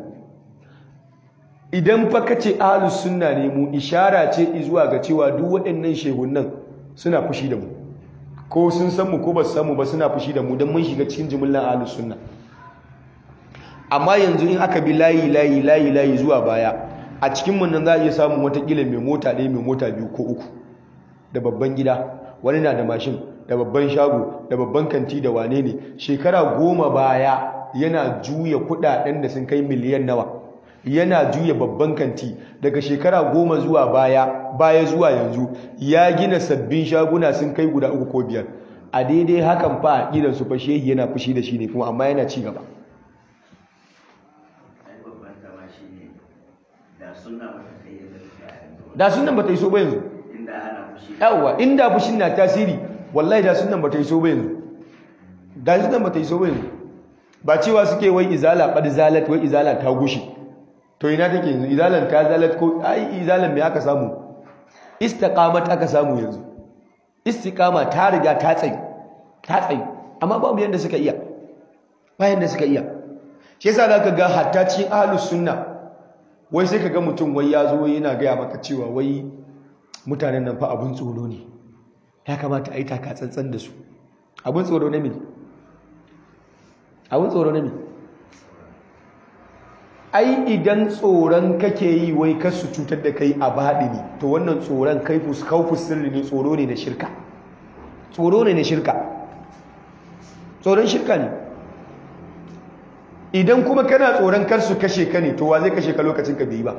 Idan fa kace ahlus sunna ne mu, ishara ce zuwa ga cewa duk waɗannan shehunnan suna fushi da mu, ko sun san mu ko ba su san mu ba, suna fushi da mu dan mun shiga cikin jumlan ahlus sunna. Amma yanzu in aka bi layi zuwa baya, a cikin mun nan za a iya samun watakila mai mota ɗaya mai mota biyu ko uku da babban gida, wani na da mashin da babban shago da babban kanti da wane ne, shekara 10 baya yana juya kudaden da sun kai miliyan nawa, yana juya babban kanti. Daga shekara 10 zuwa baya zuwa yanzu ya gina sabbin shaguna sun kai guda 3 ko 5. a daidai hakan fa a su fa shehi yana fushi da shi ne kuma amma yana ci gaba. Da sunan bata yi so ba yanzu, yawwa inda fushin na tasiri wallahi da sunan bata yi so ba yanzu, da sunan bata yi so ba yanzu. Ba cewa suke wai izala qad zalat, wai izala ta gushi, to ina take yanzu? Izalan ta zalat ko ai izalan me aka samu? Istiqamat aka samu yanzu. Istiqama ta riga ta tsayi amma babu yanda suka iya, ba yanda suka iya. Shi yasa zaka ga hatta cikin ahlus sunna wai sai kaga mutum wai ya zo yana gaya maka cewa wai mutanen nan fa abun tsoro ne, ya kamata a yi taka tsantsan da su. Abun tsoro ne me? Abun tsoro ne me? Ai idan tsoron kake yi wai kar su cutar da kai a baɗini, to wannan tsoron kaufus sirri ne, tsoro ne na shirka. Tsoro ne na shirka. Tsoron shirka ne. Idan kuma kana tsoron kar su kashe ka ne, to wa zai kashe ka lokacin ka bai ba?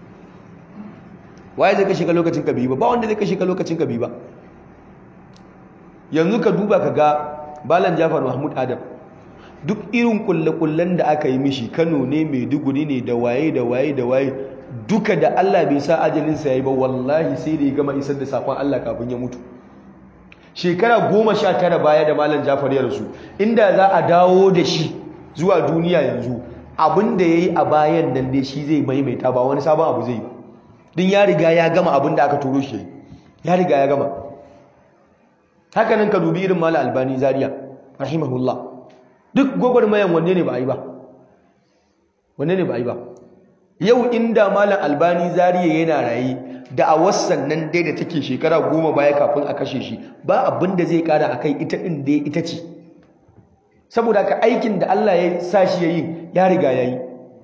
Waye zai kashe ka lokacin ka bai ba? Ba wanda zai kashe ka lokacin ka bai ba. Yanzu ka duba ka ga Balan Jafar Mahmud Adam, duk irin kulle-kullen da aka yi mishi, Kano ne, Maiduguri ne, da waye duka da Allah bai sa ajalinsa ya yi ba, wallahi sai da ya gama isar da sakon Allah kafin ya mutu. Shekara 19 baya da Malam Jafar ya rasu, inda za a dawo da shi zuwa duniya yanzu, abin da ya yi a bayan nan dai shi zai maimaita, ba wani sabon abu zai yi. Din ya riga ya gama abin da aka turo shi, ya riga ya gama. Haka nan ka dubi irin Malam Albani Zaria rahimahullah, duk gwagwarmayan wanne ne ba a yi ba? Wanne ne ba a yi ba? Yau inda Malam Albani Zaria yana raye, da a wasan nan dai da take shekara 10 baya kafin a kashe shi, ba abin da zai kara akai, ita din dai ita ce. Saboda ka aikin da Allah ya sa shi yayi ya riga yayi.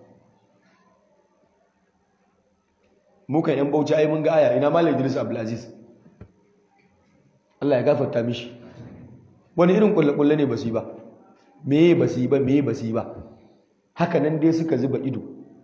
Mu kan yan Bauchi ai mun ga aya, ina Malam Idris Abdulaziz, Allah ya gafarta mishi. Wani irin kulle-kulle ne basu yi ba? Me basu yi ba? Haka nan dai suka zuba ido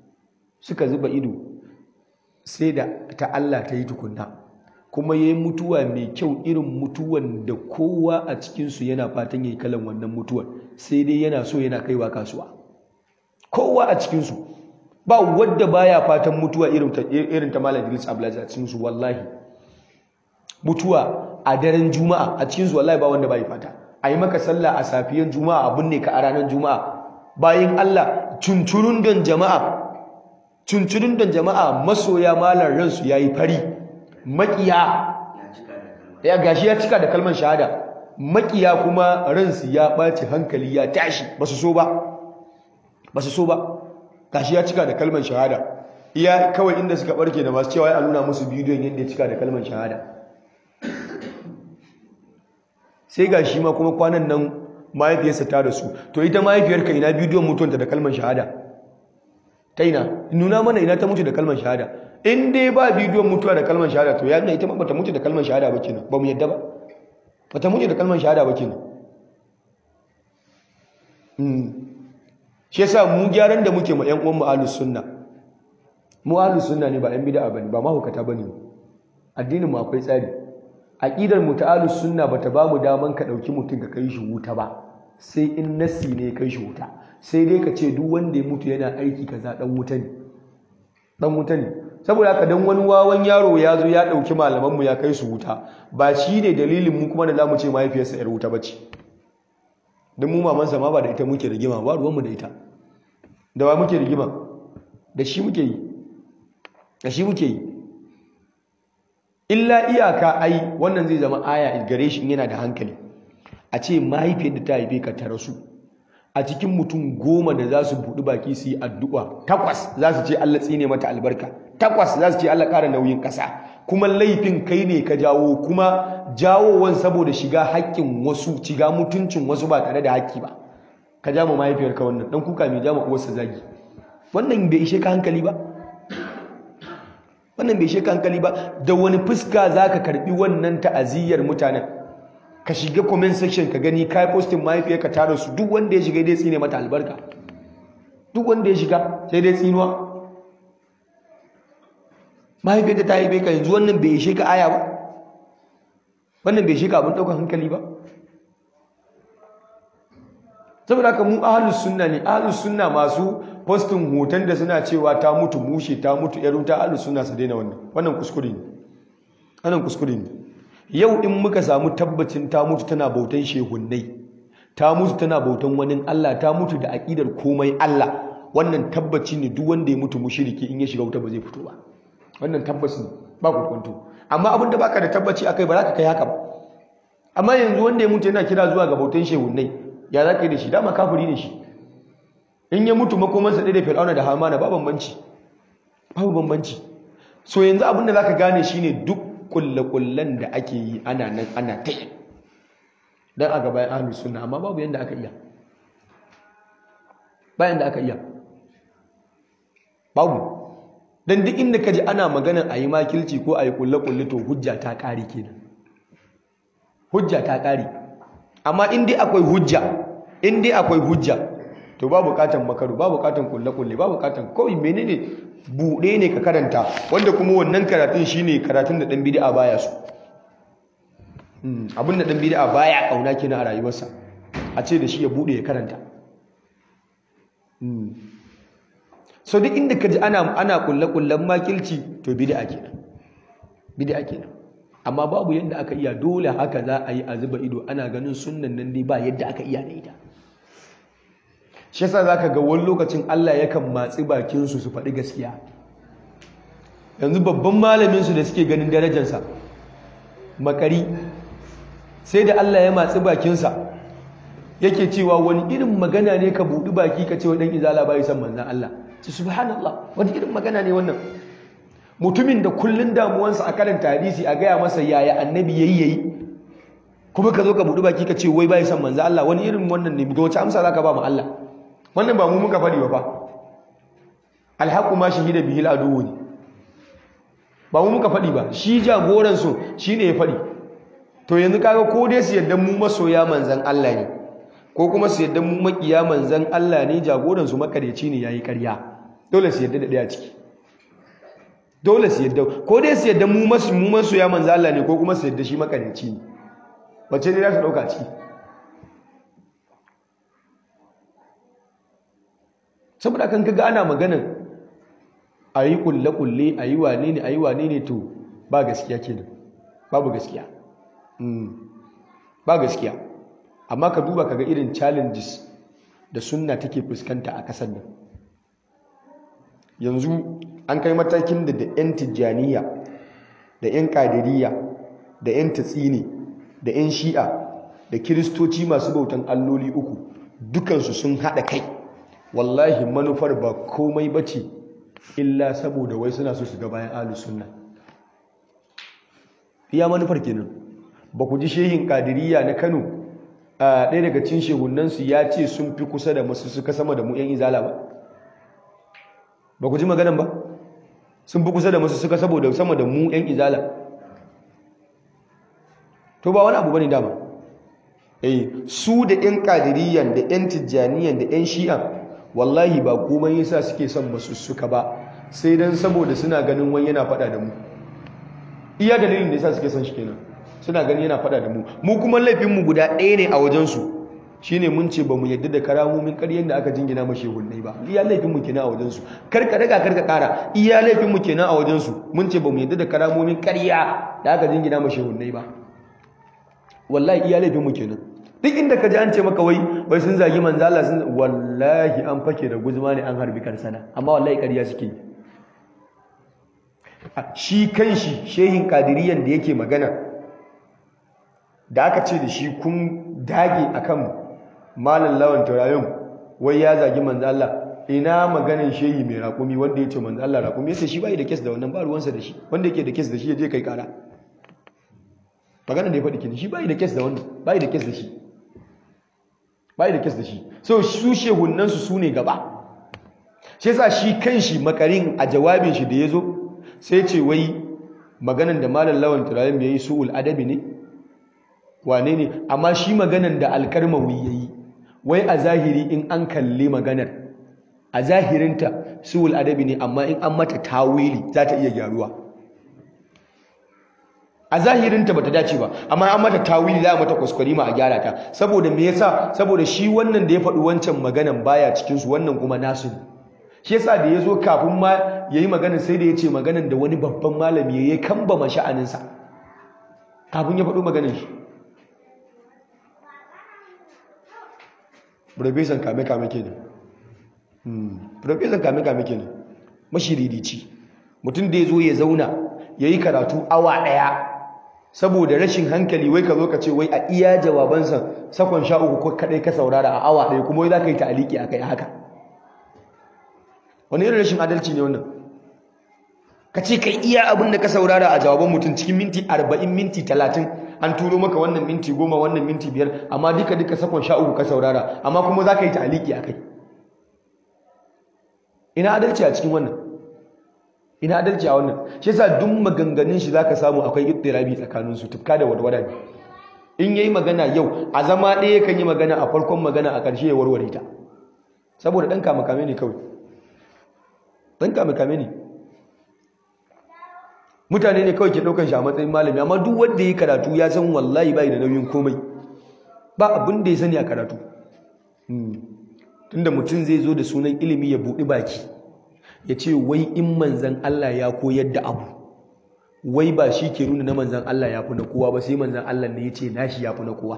sai da ta Allah ta yi tukunna, kuma yayi mutuwa mai kyau, irin mutuwan da kowa a cikinsu yana fatan yayi kalan wannan mutuwar, sai dai yana so yana kaiwa kasuwa. Kowa a cikinsu ba wanda baya fatan mutuwa irin ta Malam Idris Abdulaziz a cikinsu. Wallahi mutuwa a daren Juma'a a cikinsu wallahi ba wanda bai fata. A yi maka sallah a safiyan Juma'a, abin ne ka a ranar Juma'a, bayan Allah cuncurun don jama'a masoya malar ransu ya yi fari, makiya ya gashi ya cika da kalmar shahada, makiya kuma ransu ya ɓaci, hankali ya tashi, ba su so ba gashi ya cika da kalmar shahada. Iya kawai inda suka barke da masu cewa ya nuna musu bidiyon yadda ya cika da kalmar shahada. Sai ga shi ma kuma kwanan nan mahaifiyarsa ta rasu, to ita mahaifiyarka ina bidiyon mutuwanta da kalmar shahada? Ta ina? Nuna mana ina ta mutu da kalmar shahada. In dai ba bidiyon mutuwa da kalmar shahada, to ya nuna ita ma bata mutu da kalmar shahada ba kenan, ba mu yadda ba, bata mutu da kalmar shahada ba kenan. Shi yasa mu gyaran da muke ma ƴan uwan mu ahlus sunna, mu ahlus sunna ne ba ƴan bid'a bane, ba mahukata bane. Addinin mu akwai tsari. Aqidar mu ta ahlus sunna bata ba mu daman ka dauki mutum ka kai shi wuta ba, sai in nasi ne kai shi wuta. Sai dai ka ce duk wanda ya mutu yana aiki kaza dan wuta ne, saboda haka dan wani wawan yaro ya zo ya dauki malaman mu ya kai su wuta, ba shi ne dalilin mu kuma da zamu ce mahaifiyarsa yar wuta bace. Dan mu mamansa ma ba da ita muke rigima ba, ruwan mu da ita. Da wa muke rigima? Da shi muke yi. Illa iyaka ai wannan zai zama aya gare shi in yana da hankali. A ce mahaifiyar da ta haife ka ta rasu, a cikin mutum 10 da za su buɗi baki su yi addu'a, 8 za su ce Allah tsine mata albarka, 8 za su ce Allah ƙara nauyin ƙasa, kuma laifin kai ne ka jawo, kuma jawowan saboda shiga haƙƙin wasu, shiga mutuncin wasu ba tare da haƙƙi ba. Ka ja ma mahaifiyarka wannan, dan kuka mai ja ma uwarsa zagi. Wannan bai ishe ka hankali ba? wannan bai sheka hankali ba. Da wani fuska zaka karbi wannan ta'aziyyar mutanen? Ka shiga comment section ka gani kai posting mahaifiyarka ta rasu, duk wanda ya shiga dai tsine mata albarka, duk wanda ya shiga sai dai tsinuwa. Mahaifiyarka ta haife ka, yanzu wannan bai sheka aya ba, wannan bai sheka abin ɗaukar hankali ba. Saboda haka mu ahlus sunna ne, ahlus sunna masu postin hoton da suna cewa ta mutu mushe, ta mutu yar wuta, ahlus sunna su daina wannan kuskure ne, wannan kuskure ne. Yau in muka samu tabbacin ta mutu tana bautan shehunnai, ta mutu tana bautan wani Allah, ta mutu da aqidar komai Allah, wannan tabbaci ne duk wanda ya mutu mushriki in ya shiga wuta ba zai fito ba, wannan tabbaci ne, ba ku kwanto. Amma abin da baka da tabbaci akai ba za ka kai haka ba. Amma yanzu wanda ya mutu yana kira zuwa ga bautan shehunnai, ya za ka yi da shi? Dama kafiri ne shi. In ya mutu makomansa ɗaya da Fir'auna da Hamana ba bambanci, babu bambanci. So yanzu abin da za ka gane shi ne duk kulle-kullen da ake yi ana nan ana ta yi don a gabayan ahlus sunna, amma babu yanda aka iya, bayan da aka iya, babu. Don duk inda ka ji ana maganar a yi makilci ko a yi kulle-kulle to hujja ta ƙare kenan, hujja ta ƙare. Amma in dai akwai hujja, in dai akwai hujja to ba bukatan makaru, ba bukatan kulle-kulle, ba bukatan kawai menene, buɗe ne ka karanta, wanda kuma wannan karatun shine karatun da ɗan bid'a baya so. Abin da ɗan bid'a baya kauna kenan a rayuwarsa, a ce da shi ya buɗe ya karanta. So duk inda ka ji ana kulle-kullen makilci to bid'a kenan, bid'a kenan. Amma babu yadda aka iya, dole haka za a yi a zuba ido ana ganin sunnan nan dai ba yadda aka iya da ita. Shi yasa zaka ga wani lokacin Allah yakan matsi bakinsu su faɗi gaskiya. Yanzu babban malamin su da suke ganin darajarsa Makari, sai da Allah ya matsi bakinsa yake cewa wani irin magana ne ka buɗi baki ka ce wa ɗan izala bai san manzon Allah. Subhanallah, wani irin magana ne wannan? Mutumin da kullun damuwansa a karanta hadisi a gaya masa yaya annabi yayi kuma ka zo ka buɗi baki ka ce wai bai san manzo Allah, wani irin wannan ne? Da wace amsa zaka ba mu Allah? Wannan ba mu muka fadi ba fa. Alhaqu ma shahida bihi al-adu ne, ba mu muka fadi ba, shi jagoran su shine ya fadi. To yanzu kaga ko dai su yadda mu masoya manzon Allah ne, ko kuma su yadda mu makiya manzon Allah ne, jagoran su makareci ne yayi ƙarya. Dole su yadda da daya ciki, dole su yadda, ko dai su yadda mu masoya manzon Allah ne, ko kuma su yadda shi makareci ne. Wace ne za su dauka ciki? Saboda kan kaga ana maganan ayi kulle-kulle, ayi wane ne to ba gaskiya kenan, babu gaskiya. Ba gaskiya. Amma ka duba kaga irin challenges da sunna take fuskanta a kasar nan. Yanzu an kai matakin da 'yan Tijjaniya da 'yan Qadiriyya da 'yan Tatsini da 'yan Shi'a da Kiristoci masu bautan alloli uku dukansu sun haɗa kai. Wallahi manufar ba komai bace illa saboda wai suna so su ga bayan ahlus sunna. Iya manufar kenan. Ba ku ji shehin Qadiriyya na Kano ɗaya daga cikin shehunansu ya ce sun fi kusa da masu suka sama da mu 'yan izala ba? Ba ku ji maganan ba? Sun fi kusa da masu suka saboda sama da mu 'yan izala. To ba wani abu bane dama. Su da 'yan Qadiriyyan da 'yan Tijjaniyyan da 'yan Shi'a wallahi ba komai yasa suke son masu suka ba, sai dan saboda suna ganin wani yana faɗa da mu. Iya dalilin da yasa suke son shi kenan. Suna ganin yana faɗa da mu. Mu kuma laifin mu guda ɗaya ne a wajen su. Shine mun ce ba mu yadda da karamomin ƙaryen da aka jingina mashi hunnai ba. Iya laifin mu kenan a wajen su. Karka daga karka ƙara. Iya laifin mu kenan a wajen su. Mun ce ba mu yadda da karamomin ƙarya da aka jingina mashi hunnai ba. Wallahi iya laifin mu kenan. Duk inda ka ji an ce maka wai sun zagi manzo Allah, sun wallahi an fake da guzma ne an harbi karsana, amma wallahi ƙarya suke. Shi kanshi shehin Qadiriyyan da yake magana, da aka ce da shi kun dage akan malam lawan taurayon wai ya zagi manzo Allah, ina maganin shehi mai raƙumi wanda ya ce manzo Allah raƙumi, yace shi bai da kes da wannan, ba ruwansa da shi, wanda yake da kes da shi ya je kai kara. Magana da ya faɗi kenan, shi bai da kes da wannan, bai da kes da shi, bai da kes da shi. So su shehunansu su ne gaba. Shi yasa shi kanshi Makarin a jawabin shi da yazo sai ce wai maganan da malam lawan turayen ya yi su'ul adabi ne wane ne amma shi maganan da alkarmawi ya yi wai a zahiri in an kalli maganar a zahirinta su'ul adabi ne amma in an mata tawili za ta iya gyaruwa a zahirinta bata dace ba amma an mata tawili za a mata kwaskwarima a gyara ta saboda me yasa saboda shi wannan da ya faɗi wancan maganan baya cikin su wannan kuma nasu ne shi yasa da yazo kafin ma yayi maganar sai da yace maganar da wani babban malami yayi kamba masha'anin sa kafin ya faɗo maganar shi professor kame kenan professor kame kenan mashiridici mutum da yazo ya zauna yayi karatu awa daya saboda rashin hankali wai ka zo ka ce wai a iya jawabansa sakon 13 ko kadai ka saurara a awa ɗaya kuma wai za ka yi ta'aliki akai haka wani irin rashin adalci ne wannan ka ce kai iya abin da ka saurara a jawaban mutum cikin minti 40 minti 30 an turo maka wannan minti 10 wannan minti 5 amma duka sakon 13 ka saurara amma kuma za ka yi ta'aliki akai ina adalci a cikin wannan ina adalci a wannan shi yasa duk maganganun shi zaka samu akwai ittirabi tsakanin su tufka da warwara ne in yayi magana yau a zama ɗaya kan yi magana a farkon magana a ƙarshe ya warware ta saboda dan kame ne kawai dan kame ne mutane ne kawai ke daukan shi a matsayin malami amma duk wanda yayi karatu ya san wallahi bai da nauyin komai ba abin da ya sani a karatu tunda mutum zai zo da sunan ilimi ya buɗi baki ya ce wai in manzan Allah ya koyar da abu wai ba shi ke nuna na manzan Allah ya fi na kowa ba sai manzan Allah ne ya ce nashi ya fi na kowa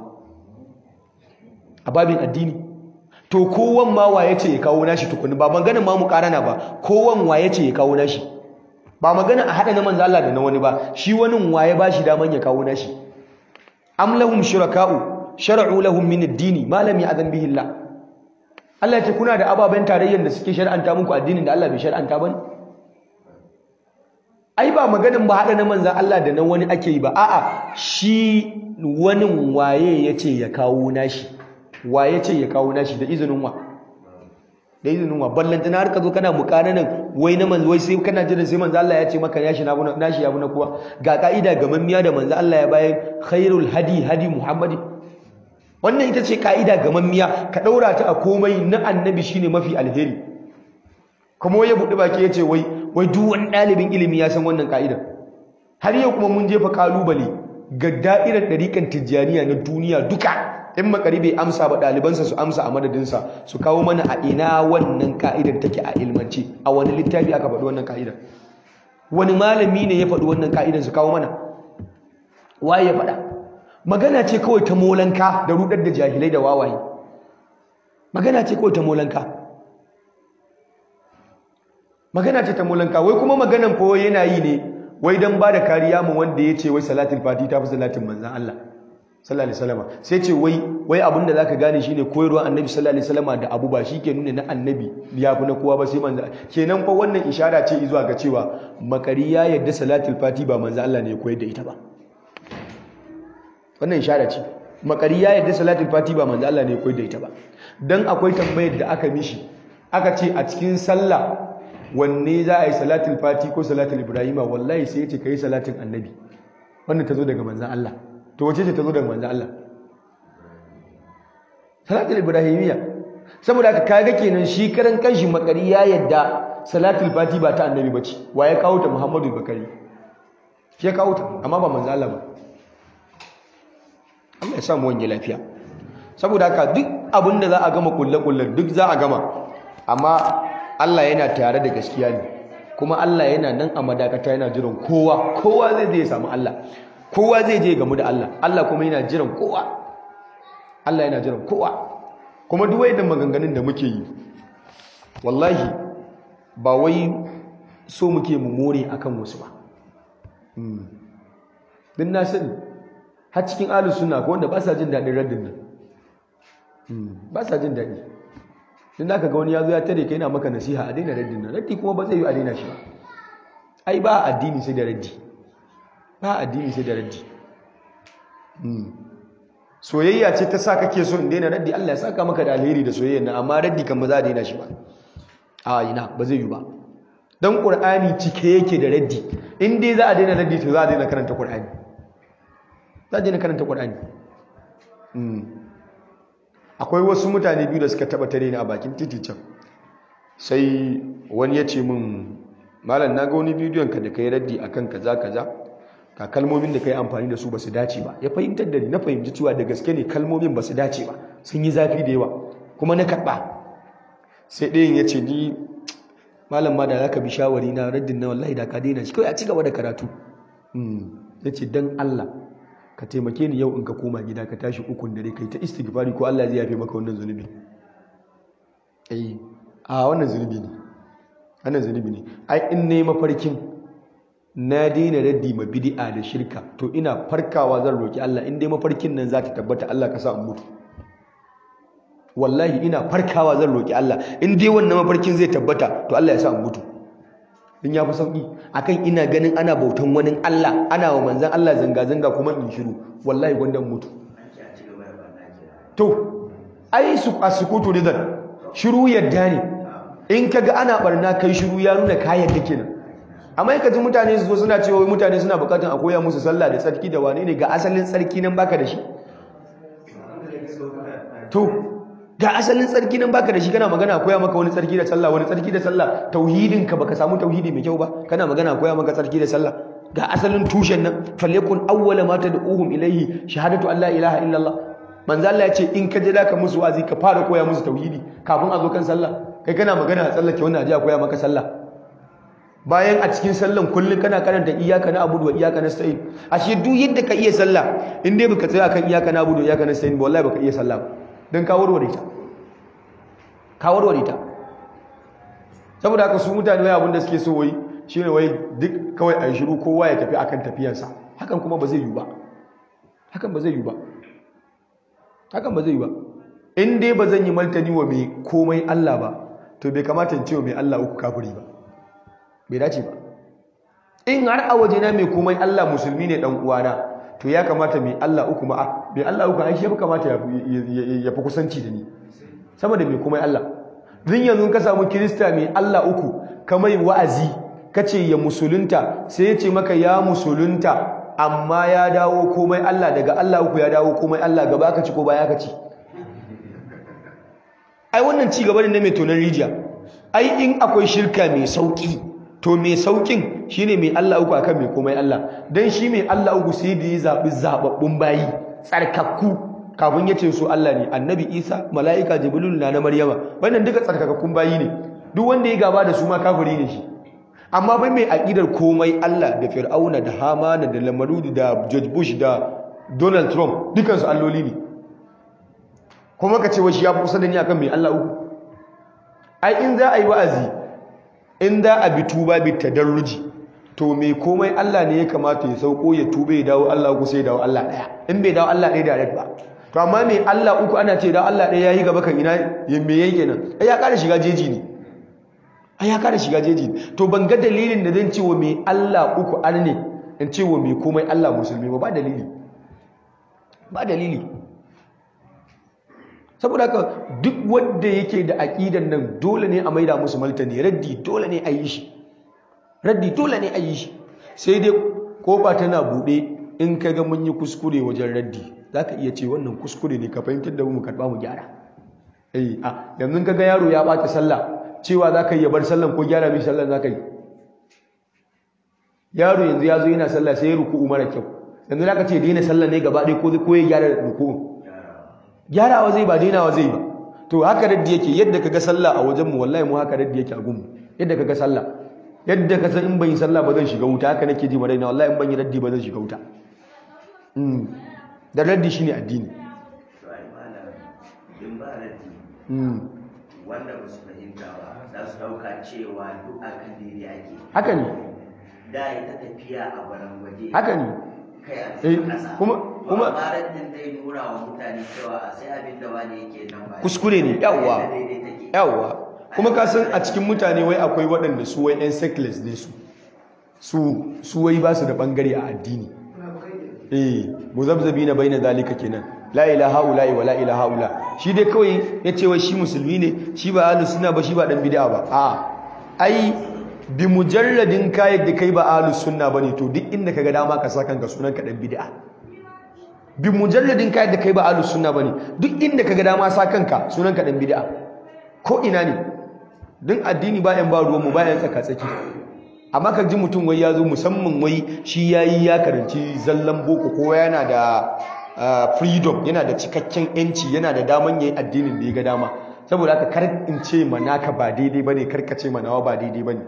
a babin addini to kowan ma wa ya ce ya kawo nashi tukuni ba maganin ma mu karana ba kowan wa ya ce ya kawo nashi ba magana a haɗa na manzan Allah da na wani ba shi wani wa ya ba shi daman ya kawo nashi am lahum shuraka'u shar'u lahum min ad-dini ma lam ya'zan bihi Allah Allah ce kuna da ababen tarayyar da suke shar'anta muku addinin da Allah bai shar'anta bane ai ba maganin ba hada na manzan Allah da na wani ake yi ba a'a shi wani waye yace ya kawo nashi waye yace ya kawo nashi da izinin wa ballanta na har ka zo kana mukaranan wai na manzo wai sai kana jira sai manzan Allah ya ce maka nashi ya bu na kuwa ga ka'ida ga mammiya da manzan Allah ya bayar khairul hadi Muhammadi wannan ita ce ka'ida gamammiya ka daura ta a komai na annabi shine mafi alheri kuma ya buɗi baki yace wai duk wani ɗalibin ilimi ya san wannan ka'idar har yau kuma mun jefa kalubale ga da'irar ɗariƙan tijjaniya na duniya duka in makari bai amsa ba ɗalibansa su amsa a madadinsa su kawo mana a ina wannan ka'idar take a ilmance a wani littafi aka faɗi wannan ka'idar wani malami ne ya faɗi wannan ka'idar su kawo mana waye ya faɗa magana ce kawai ta molanka da rudar da jahilai da wawaye magana ce kawai ta molanka wai kuma maganan fa yana yi ne wai dan ba da kariya mu wanda ya ce wai salatul fati ta fi salatin manzon Allah sallallahu alaihi wasallam sai ce wai abinda zaka gane shine koyarwa annabi sallallahu alaihi wasallam da abu ba shike nuna na annabi ya fi na kowa ba sai manzon kenan fa wannan ishara ce zuwa ga cewa makari ya yadda salatul fati ba manzon Allah ne ya koyar da ita ba wannan ishara ce makari ya yadda salatul fati ba manzo Allah ne ya koyar da ita ba dan akwai tambayar da aka mishi aka ce a cikin sallah wanne za a yi salatul fati ko salatul ibrahima wallahi sai ya ce kai salatin annabi wannan tazo daga manzo Allah to wace ce tazo daga manzo Allah salatul ibrahimiya saboda haka kaga kenan shi karan kanshi makari ya yadda salatul fati ba ta annabi bace wa ya kawo ta Muhammadu Bakari shi ya kawo ta amma ba manzo Allah ba Allah ya samu wani lafiya saboda haka duk abinda za a gama kulle-kullen duk za a gama amma Allah yana tare da gaskiya ne kuma Allah yana nan a madakata yana jiran kowa zai je ya samu Allah kowa zai je gamu da Allah Allah kuma yana jiran kowa Allah yana jiran kowa kuma duk wayannan maganganun da muke yi wallahi ba wai so muke mu more akan wasu ba din na sani har cikin ahlus sunna ko wanda ba sa jin dadin raddin nan ba sa jin dadi din zaka ga wani yazo ya tare kai yana maka nasiha a daina raddin nan raddi kuma ba zai yi a daina shi ba ai ba addini sai da raddi soyayya ce ta sa kake so in daina raddi Allah ya saka maka da alheri da soyayya nan amma raddi kan ba za a daina shi ba a ina ba zai yi ba dan Qur'ani cike yake da raddi. In dai za a daina raddi to za a daina karanta Qur'ani. Za a daina karanta Qur'ani. Akwai wasu mutane biyu da suka taba tare ni a bakin titi can. Sai wani ya ce min, malam na ga wani bidiyon ka da kai raddi akan kaza kaza, ka kalmomin da kai amfani da su ba su dace ba. Ya fahimtar da ni, na fahimci cewa da gaske ne kalmomin ba su dace ba, sun yi zafi da yawa, kuma na karɓa. Sai ɗayan ya ce ni malam ma da za ka bi shawari na raddin na wallahi da ka daina shi kawai a ci gaba da karatu. Ya ce dan Allah ka taimake ni yau in ka koma gida ka tashi 3 dare kai ta istighfari ko Allah zai yafe maka wannan zunubi. Wannan zunubi ne. Wannan zunubi ne. Ai in nayi mafarkin na daina raddi ma bid'a da shirka to ina farkawa zan roki Allah in dai mafarkin nan za ta tabbata Allah ka sa in mutu. Wallahi ina farkawa zan roki Allah in dai wannan mafarkin zai tabbata to Allah ya sa in mutu. In ya fi sauki akan ina ganin ana bautan wani Allah, ana wa manzon Allah zanga-zanga kuma in shiru, wallahi gwandan mutu. To ai sukutu ridan, shiru yadda ne. In kaga ana barna kai shiru ya nuna ka yadda kenan. Amma ka ji mutane su zo suna cewa mutane suna bukatun a koya musu sallah da tsarki da wane ne, ga asalin tsarki nan baka da shi. To ga asalin tsarki nan baka da shi, kana magana koya maka wani tsarki da sallah, wani tsarki da sallah, tauhidin ka baka samu tauhidi mai kyau ba, kana magana koya maka tsarki da sallah. Ga asalin tushen nan, falyakun awwala ma tad'uhum ilayhi shahadatu an la ilaha illallah. Manzo Allah ya ce in ka je da ka musu wazi ka fara koya musu tauhidi kafin a zo kan sallah. Kai kana magana a tsallake wannan aje a koya maka sallah. Bayan a cikin sallan kullun kana karanta iyyaka na'budu wa iyyaka nasta'in. Ashe duk yadda ka iya sallah in dai baka tsaya kan iyyaka na'budu wa iyyaka nasta'in ba wallahi baka iya sallah ba. Don ka warware ta saboda haka su mutane wai abinda suke so wai shine wai duk kawai a shiru kowa ya tafi akan tafiyarsa. Hakan kuma ba zai yi ba. Hakan ba zai yi ba. In dai ba zan yi martani wa mai komai Allah ba to bai kamata in ce wa mai Allah uku kafiri ba, bai dace ba. In har a wajena mai komai Allah musulmi ne dan uwana to ya kamata mai Allah uku ma mai Allah uku ai shi ya kamata ya fi kusanci da ni sama da mai komai Allah. Din yanzu ka samu Kirista mai Allah uku kamar wa'azi kace ya musulunta sai ya ce maka ya musulunta amma ya dawo komai Allah, daga Allah uku ya dawo komai Allah, gaba ka ci ko baya ka ci. Ai wannan ci gaba ne na mai tonan rijiya. Ai in akwai shirka mai sauki to mai saukin shine mai Allah uku akan mai komai Allah. Dan shi mai Allah uku sai da ya zabi zababbun bayi tsarkakku kafin ya ce su Allah ne. Annabi Isa, mala'ika Jibril na Maryama, wannan duka tsarkakakkun bayi ne. Duk wanda ya gaba da su ma kafiri ne shi. Amma bai mai aqidar komai Allah da Fir'auna da Hamana da Lamarudi da George Bush da Donald Trump dukansu alloli ne. Kuma ka ce wa shi ya fi kusa da ni akan mai Allah uku. Ai in za a yi wa'azi, in za a bi tuba bi tadarruji to mai komai Allah ne ya kamata ya sauko ya tuba ya dawo Allah uku sai ya dawo Allah daya. In bai dawo Allah daya direct ba. To amma mai Allah uku ana ce dawo Allah daya yayi gaba kan ina me yayi kenan. Ai ya kara shiga jeji ne. To ban ga dalilin da zan ce wa mai Allah uku ne in ce wa mai komai Allah musulmi ba dalili. Ba dalili. Saboda haka duk wanda yake da aqidan nan dole ne a maida musu martani, raddi dole ne a yi shi. Sai dai kofa tana bude in kaga mun yi kuskure wajen raddi zaka iya ce wannan kuskure ne ka fahimtar da mu karba mu gyara. Yanzu kaga yaro ya bata sallah cewa zaka yi bar sallan ko gyara mai sallan zaka yi. Yaro yanzu ya zo yana sallah sai ya ruku'u mara kyau. Yanzu zaka ce daina sallah ne gaba ɗaya ko ya gyara ruku'u. Gyarawa zai ba dainawa zai ba. To haka raddi yake yadda kaga sallah a wajen mu wallahi mu haka raddi yake a gunmu. Yadda kaga sallah, yadda ka san in ban yi sallah ba zan shiga wuta haka nake ji maraina wallahi in ban yi raddi ba zan shiga wuta. Da raddi shine addini. To ai malam in ba raddi wanda ba su fahimta ba za su dauka cewa duk akan daidai ake. Haka ne. Da ita tafiya a barangwaje. Haka ne. Kai a cikin ƙasa. Kuma raddin zai nuna wa mutane cewa sai abin da wani yake nan ba. Kuskure ne, yawwa. Kuma ka san a cikin mutane wai akwai waɗanda su wai ɗan seculars ne su wai ba su da ɓangare a addini. Muzabzabi na bai na zalika kenan. La ilaha ula'i wa la ilaha ula. Shi dai kawai ya ce wai shi musulmi ne, shi ba ahlus sunna ba, shi ba dan bid'a ba. Ai bi mujarradin ka yadda kai ba ahlus sunna bane to duk inda kaga dama ka sa kanka sunan ka dan bid'a bi mujarradin ka yadda kai ba ahlus sunna bane duk inda kaga dama sa kanka sunan ka dan bid'a ko ina ne din addini ba yan ba ruwan mu ba yan tsaka tsaki amma ka ji mutum wai ya zo musamman wai shi yayi ya karanci zallan boko ko yana da freedom, yana da cikakken yanci, yana da daman yayin addinin da ya ga dama saboda haka kar in ce manaka ba daidai bane kar ka ce manawa ba daidai bane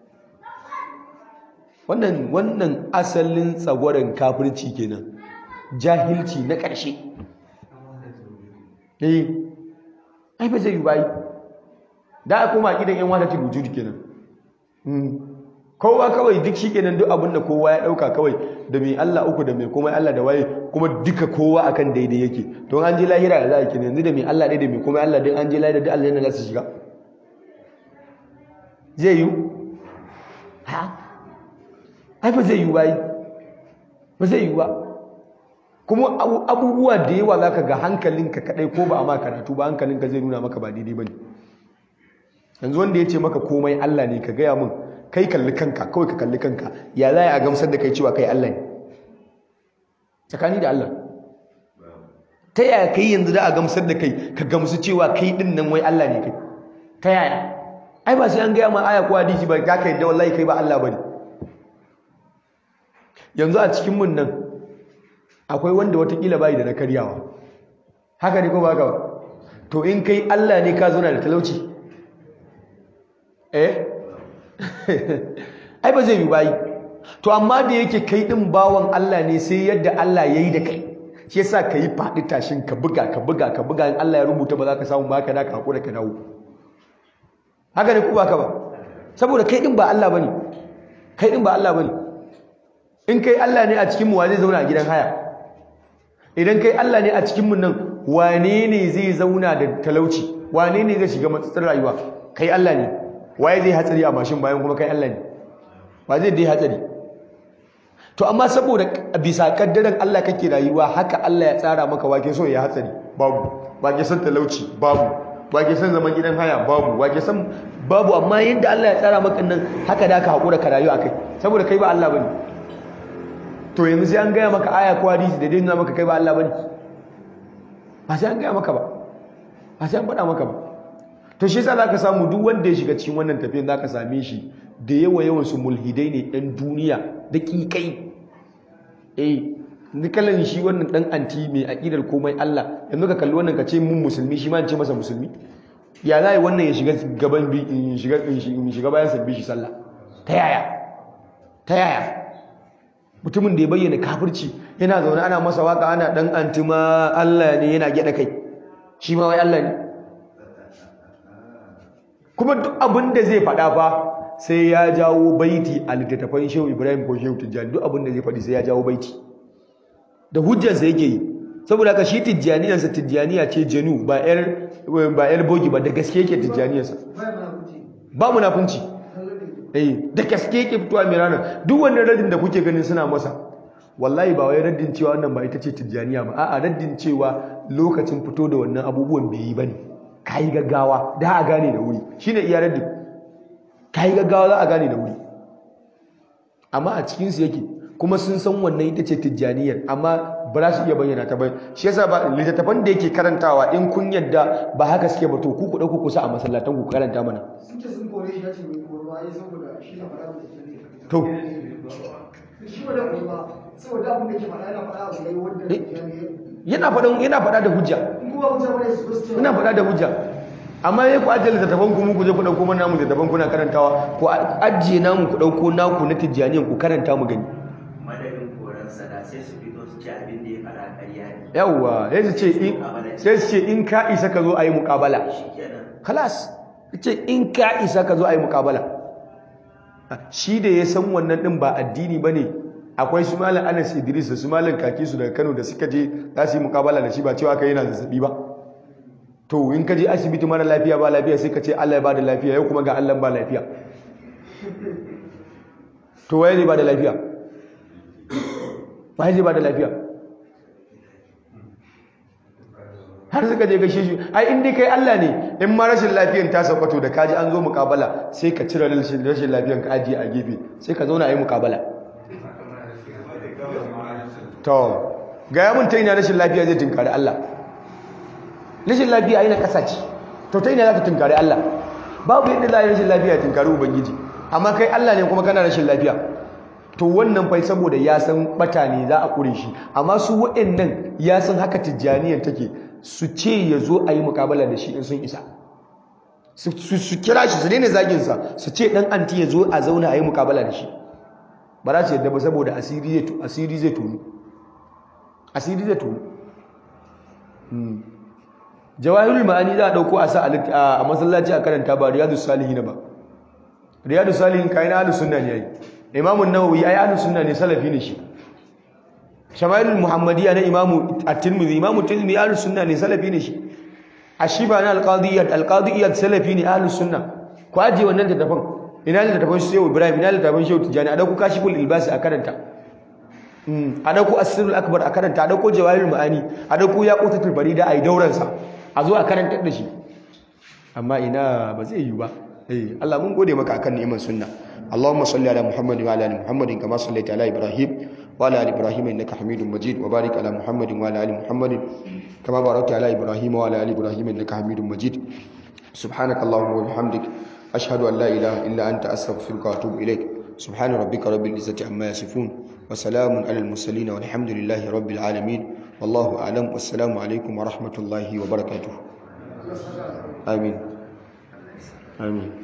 wannan asalin tsagwaron kafirci kenan, jahilci na ƙarshe. Ai ba zai yi bai da a koma gidan yan wata wujudi kenan. Kowa kawai duk shi kenan duk abinda kowa ya dauka kawai da mai Allah uku da mai komai Allah da waye kuma duka kowa akan daidai yake. To an je lahira da za a kenan yanzu da mai Allah ɗaya da mai komai Allah din an je lahira da Allah yana za su shiga. Zai yi? Ha? Ai ba zai yi ba zai yi ba. Kuma abubuwa da yawa zaka ga hankalinka kadai ko ba a ma karatu ba hankalinka zai nuna maka ba daidai bane. Yanzu wanda ya ce maka komai Allah ne ka gaya min kai kalli kanka kawai ka kalli kanka ya za a gamsar da kai cewa kai Allah ne tsakani da Allah ta yaya kai yanzu da a gamsar da kai ka gamsu cewa kai din nan wai Allah ne kai ta yaya ai ba sai an gaya ma aya ko hadisi ba ka kai da wallahi kai ba Allah bane yanzu a cikin mun nan akwai wanda watakila bai da na karyawa haka ne ko ba haka ba to in kai Allah ne ka zauna da talauci ai ba zai yi bayi to amma da yake kai din bawan Allah ne sai yadda Allah yayi da kai shi yasa kai fadi tashin ka buga in Allah ya rubuta ba za ka samu ba ka da ka hakura ka dawo haka ne ku ba ka ba saboda kai din ba Allah bane in kai Allah ne a cikin mu wa zai zauna a gidan haya idan kai Allah ne a cikin mu nan wane ne zai zauna da talauci wane ne zai shiga matsalar rayuwa kai Allah ne waye zai hatsari a mashin bayan kuma kai Allah ne ba zai dai hatsari to amma saboda bisa kaddaran Allah kake rayuwa haka Allah ya tsara maka wake so ya hatsari babu wake san talauci babu wake san zaman gidan haya babu wake san babu amma yanda Allah ya tsara maka nan haka da ka hakura ka rayu akai saboda kai ba Allah bane to yanzu sai an gaya maka aya ko hadisi da dai nuna maka kai ba Allah bane ba sai an gaya maka ba sai an faɗa maka ba to shi yasa zaka samu duk wanda ya shiga cikin wannan tafiyan zaka same shi da yawan su mulhidai ne ɗan duniya daƙiƙai ni kallon shi wannan ɗan anti mai aƙidar komai Allah yanzu ka kalli wannan ka ce mun musulmi shi ma in ce masa musulmi ya zai wannan ya shiga gaban in shiga bayan sabbi shi sallah ta yaya mutumin da ya bayyana kafirci yana zaune ana masa waka ana ɗan anti ma Allah ne yana gyaɗa kai shi ma wai Allah ne kuma duk abin da zai faɗa fa sai ya jawo baiti a littattafan Shehu Ibrahim ko Shehu Tijjani duk abin da zai faɗi sai ya jawo baiti da hujjarsa yake yi saboda haka shi tijjaniyarsa tijjaniya ce janu ba yar bogi ba da gaske yake tijjaniyarsa ba munafunci da gaske yake fitowa mai rana duk wannan raddin da kuke ganin suna masa wallahi ba wai raddin cewa wannan ba ita ce tijjaniya ba a'a raddin cewa lokacin fito da wannan abubuwan bai yi bane kai gaggawa da a gane da wuri shine iya raddin kai gaggawa za a gane da wuri amma a cikin su yake kuma sun san wannan ita ce tijjaniyar amma ba za su iya bayyana ta ba shi yasa ba littattafan da yake karantawa in kun yadda ba haka suke ba to ku dauko kusa a masallatan ku karanta mana sun kore shi yace mai korwa ai saboda shi na fara da to shi ba da korwa saboda abin da ke fara yana fara abu yayi wanda yana fada da hujja kuma hujja bane su ce yana fada da hujja amma yayi ku ajiye littattafan ku mu ku je ku dauko mana namu littattafan kuna karantawa ku ajiye namu ku dauko naku na tijjaniyan ku karanta mu gani sai su fito su ce abin da ya faɗa ƙarya ne yawwa sai su ce in ka isa ka zo a yi muƙabala kalas ce in ka isa ka zo a yi muƙabala shi da ya san wannan ɗin ba addini ba ne akwai su malam Anas Idris da su malam kaki su daga Kano da suka je za su yi muƙabala da shi ba cewa ka yana zazzabi ba to in ka je asibiti mara lafiya ba lafiya sai ka ce Allah ya ba da lafiya yau kuma ga Allah ba lafiya to waye ne ba da lafiya ba zai ba da lafiya har suka je gaishe shi ai in dai kai Allah ne in ma rashin lafiyan ta saukato da kaji an zo muƙabala sai ka cire rashin lafiyan ka ajiye a gefe sai ka zauna a yi muƙabala to ga ya mun ta ina rashin lafiya zai tunkari Allah rashin lafiya ai na ƙasa ce to ta ina za ka tunkari Allah babu yadda za a yi rashin lafiya tunkari ubangiji amma kai Allah ne kuma kana rashin lafiya to wannan fai saboda ya san bata ne za a kure shi amma su waɗannan ya san haka tijjaniyar take su ce ya zo a yi mukabala da shi in sun isa su kira shi su daina zaginsa su ce ɗan anti ya zo a zauna a yi mukabala da shi ba za su yadda ba saboda asiri zai tunu jawahirul ma'ani za a ɗauko a sa a masallaci a karanta ba riyadu salihin ba riyadu salihin kayan ahlus sunna ne yayi imamun nawawi ai ahlus sunna ne salafi ne shi shama'ilul muhammadiyya na imamu at-tirmidhi imamu tirmidhi ahlus sunna ne salafi ne shi ashiba na al-qadiyyat salafi ne ahlus sunna ku aje wannan littafin ina littafin shehu ibrahim ina littafin shehu tijani a dauko kashiful ilbasi a karanta a dauko asirul akbar a karanta a dauko jawahirul ma'ani a dauko yaqutatul farida ai dauran sa a zo a karanta da shi amma ina ba zai yi ba Allah mun gode maka akan ni'imar sunna Allahumma salli ala Muhammad wa ala ali Muhammad kama sallaita ala Ibrahim wa ala ali Ibrahim innaka Hamidum Majid wa barik ala Muhammad wa ala ali Muhammad kama barakta ala Ibrahim wa ala ali Ibrahim innaka Hamidum Majid subhanakallahumma wa bihamdik ashhadu an la ilaha illa anta astaghfiruka wa atubu ilaik subhana rabbika rabbil izzati amma yasifun wa salamun alal mursalin walhamdulillahi rabbil alamin wallahu a'lam wassalamu alaikum wa rahmatullahi wa barakatuh amin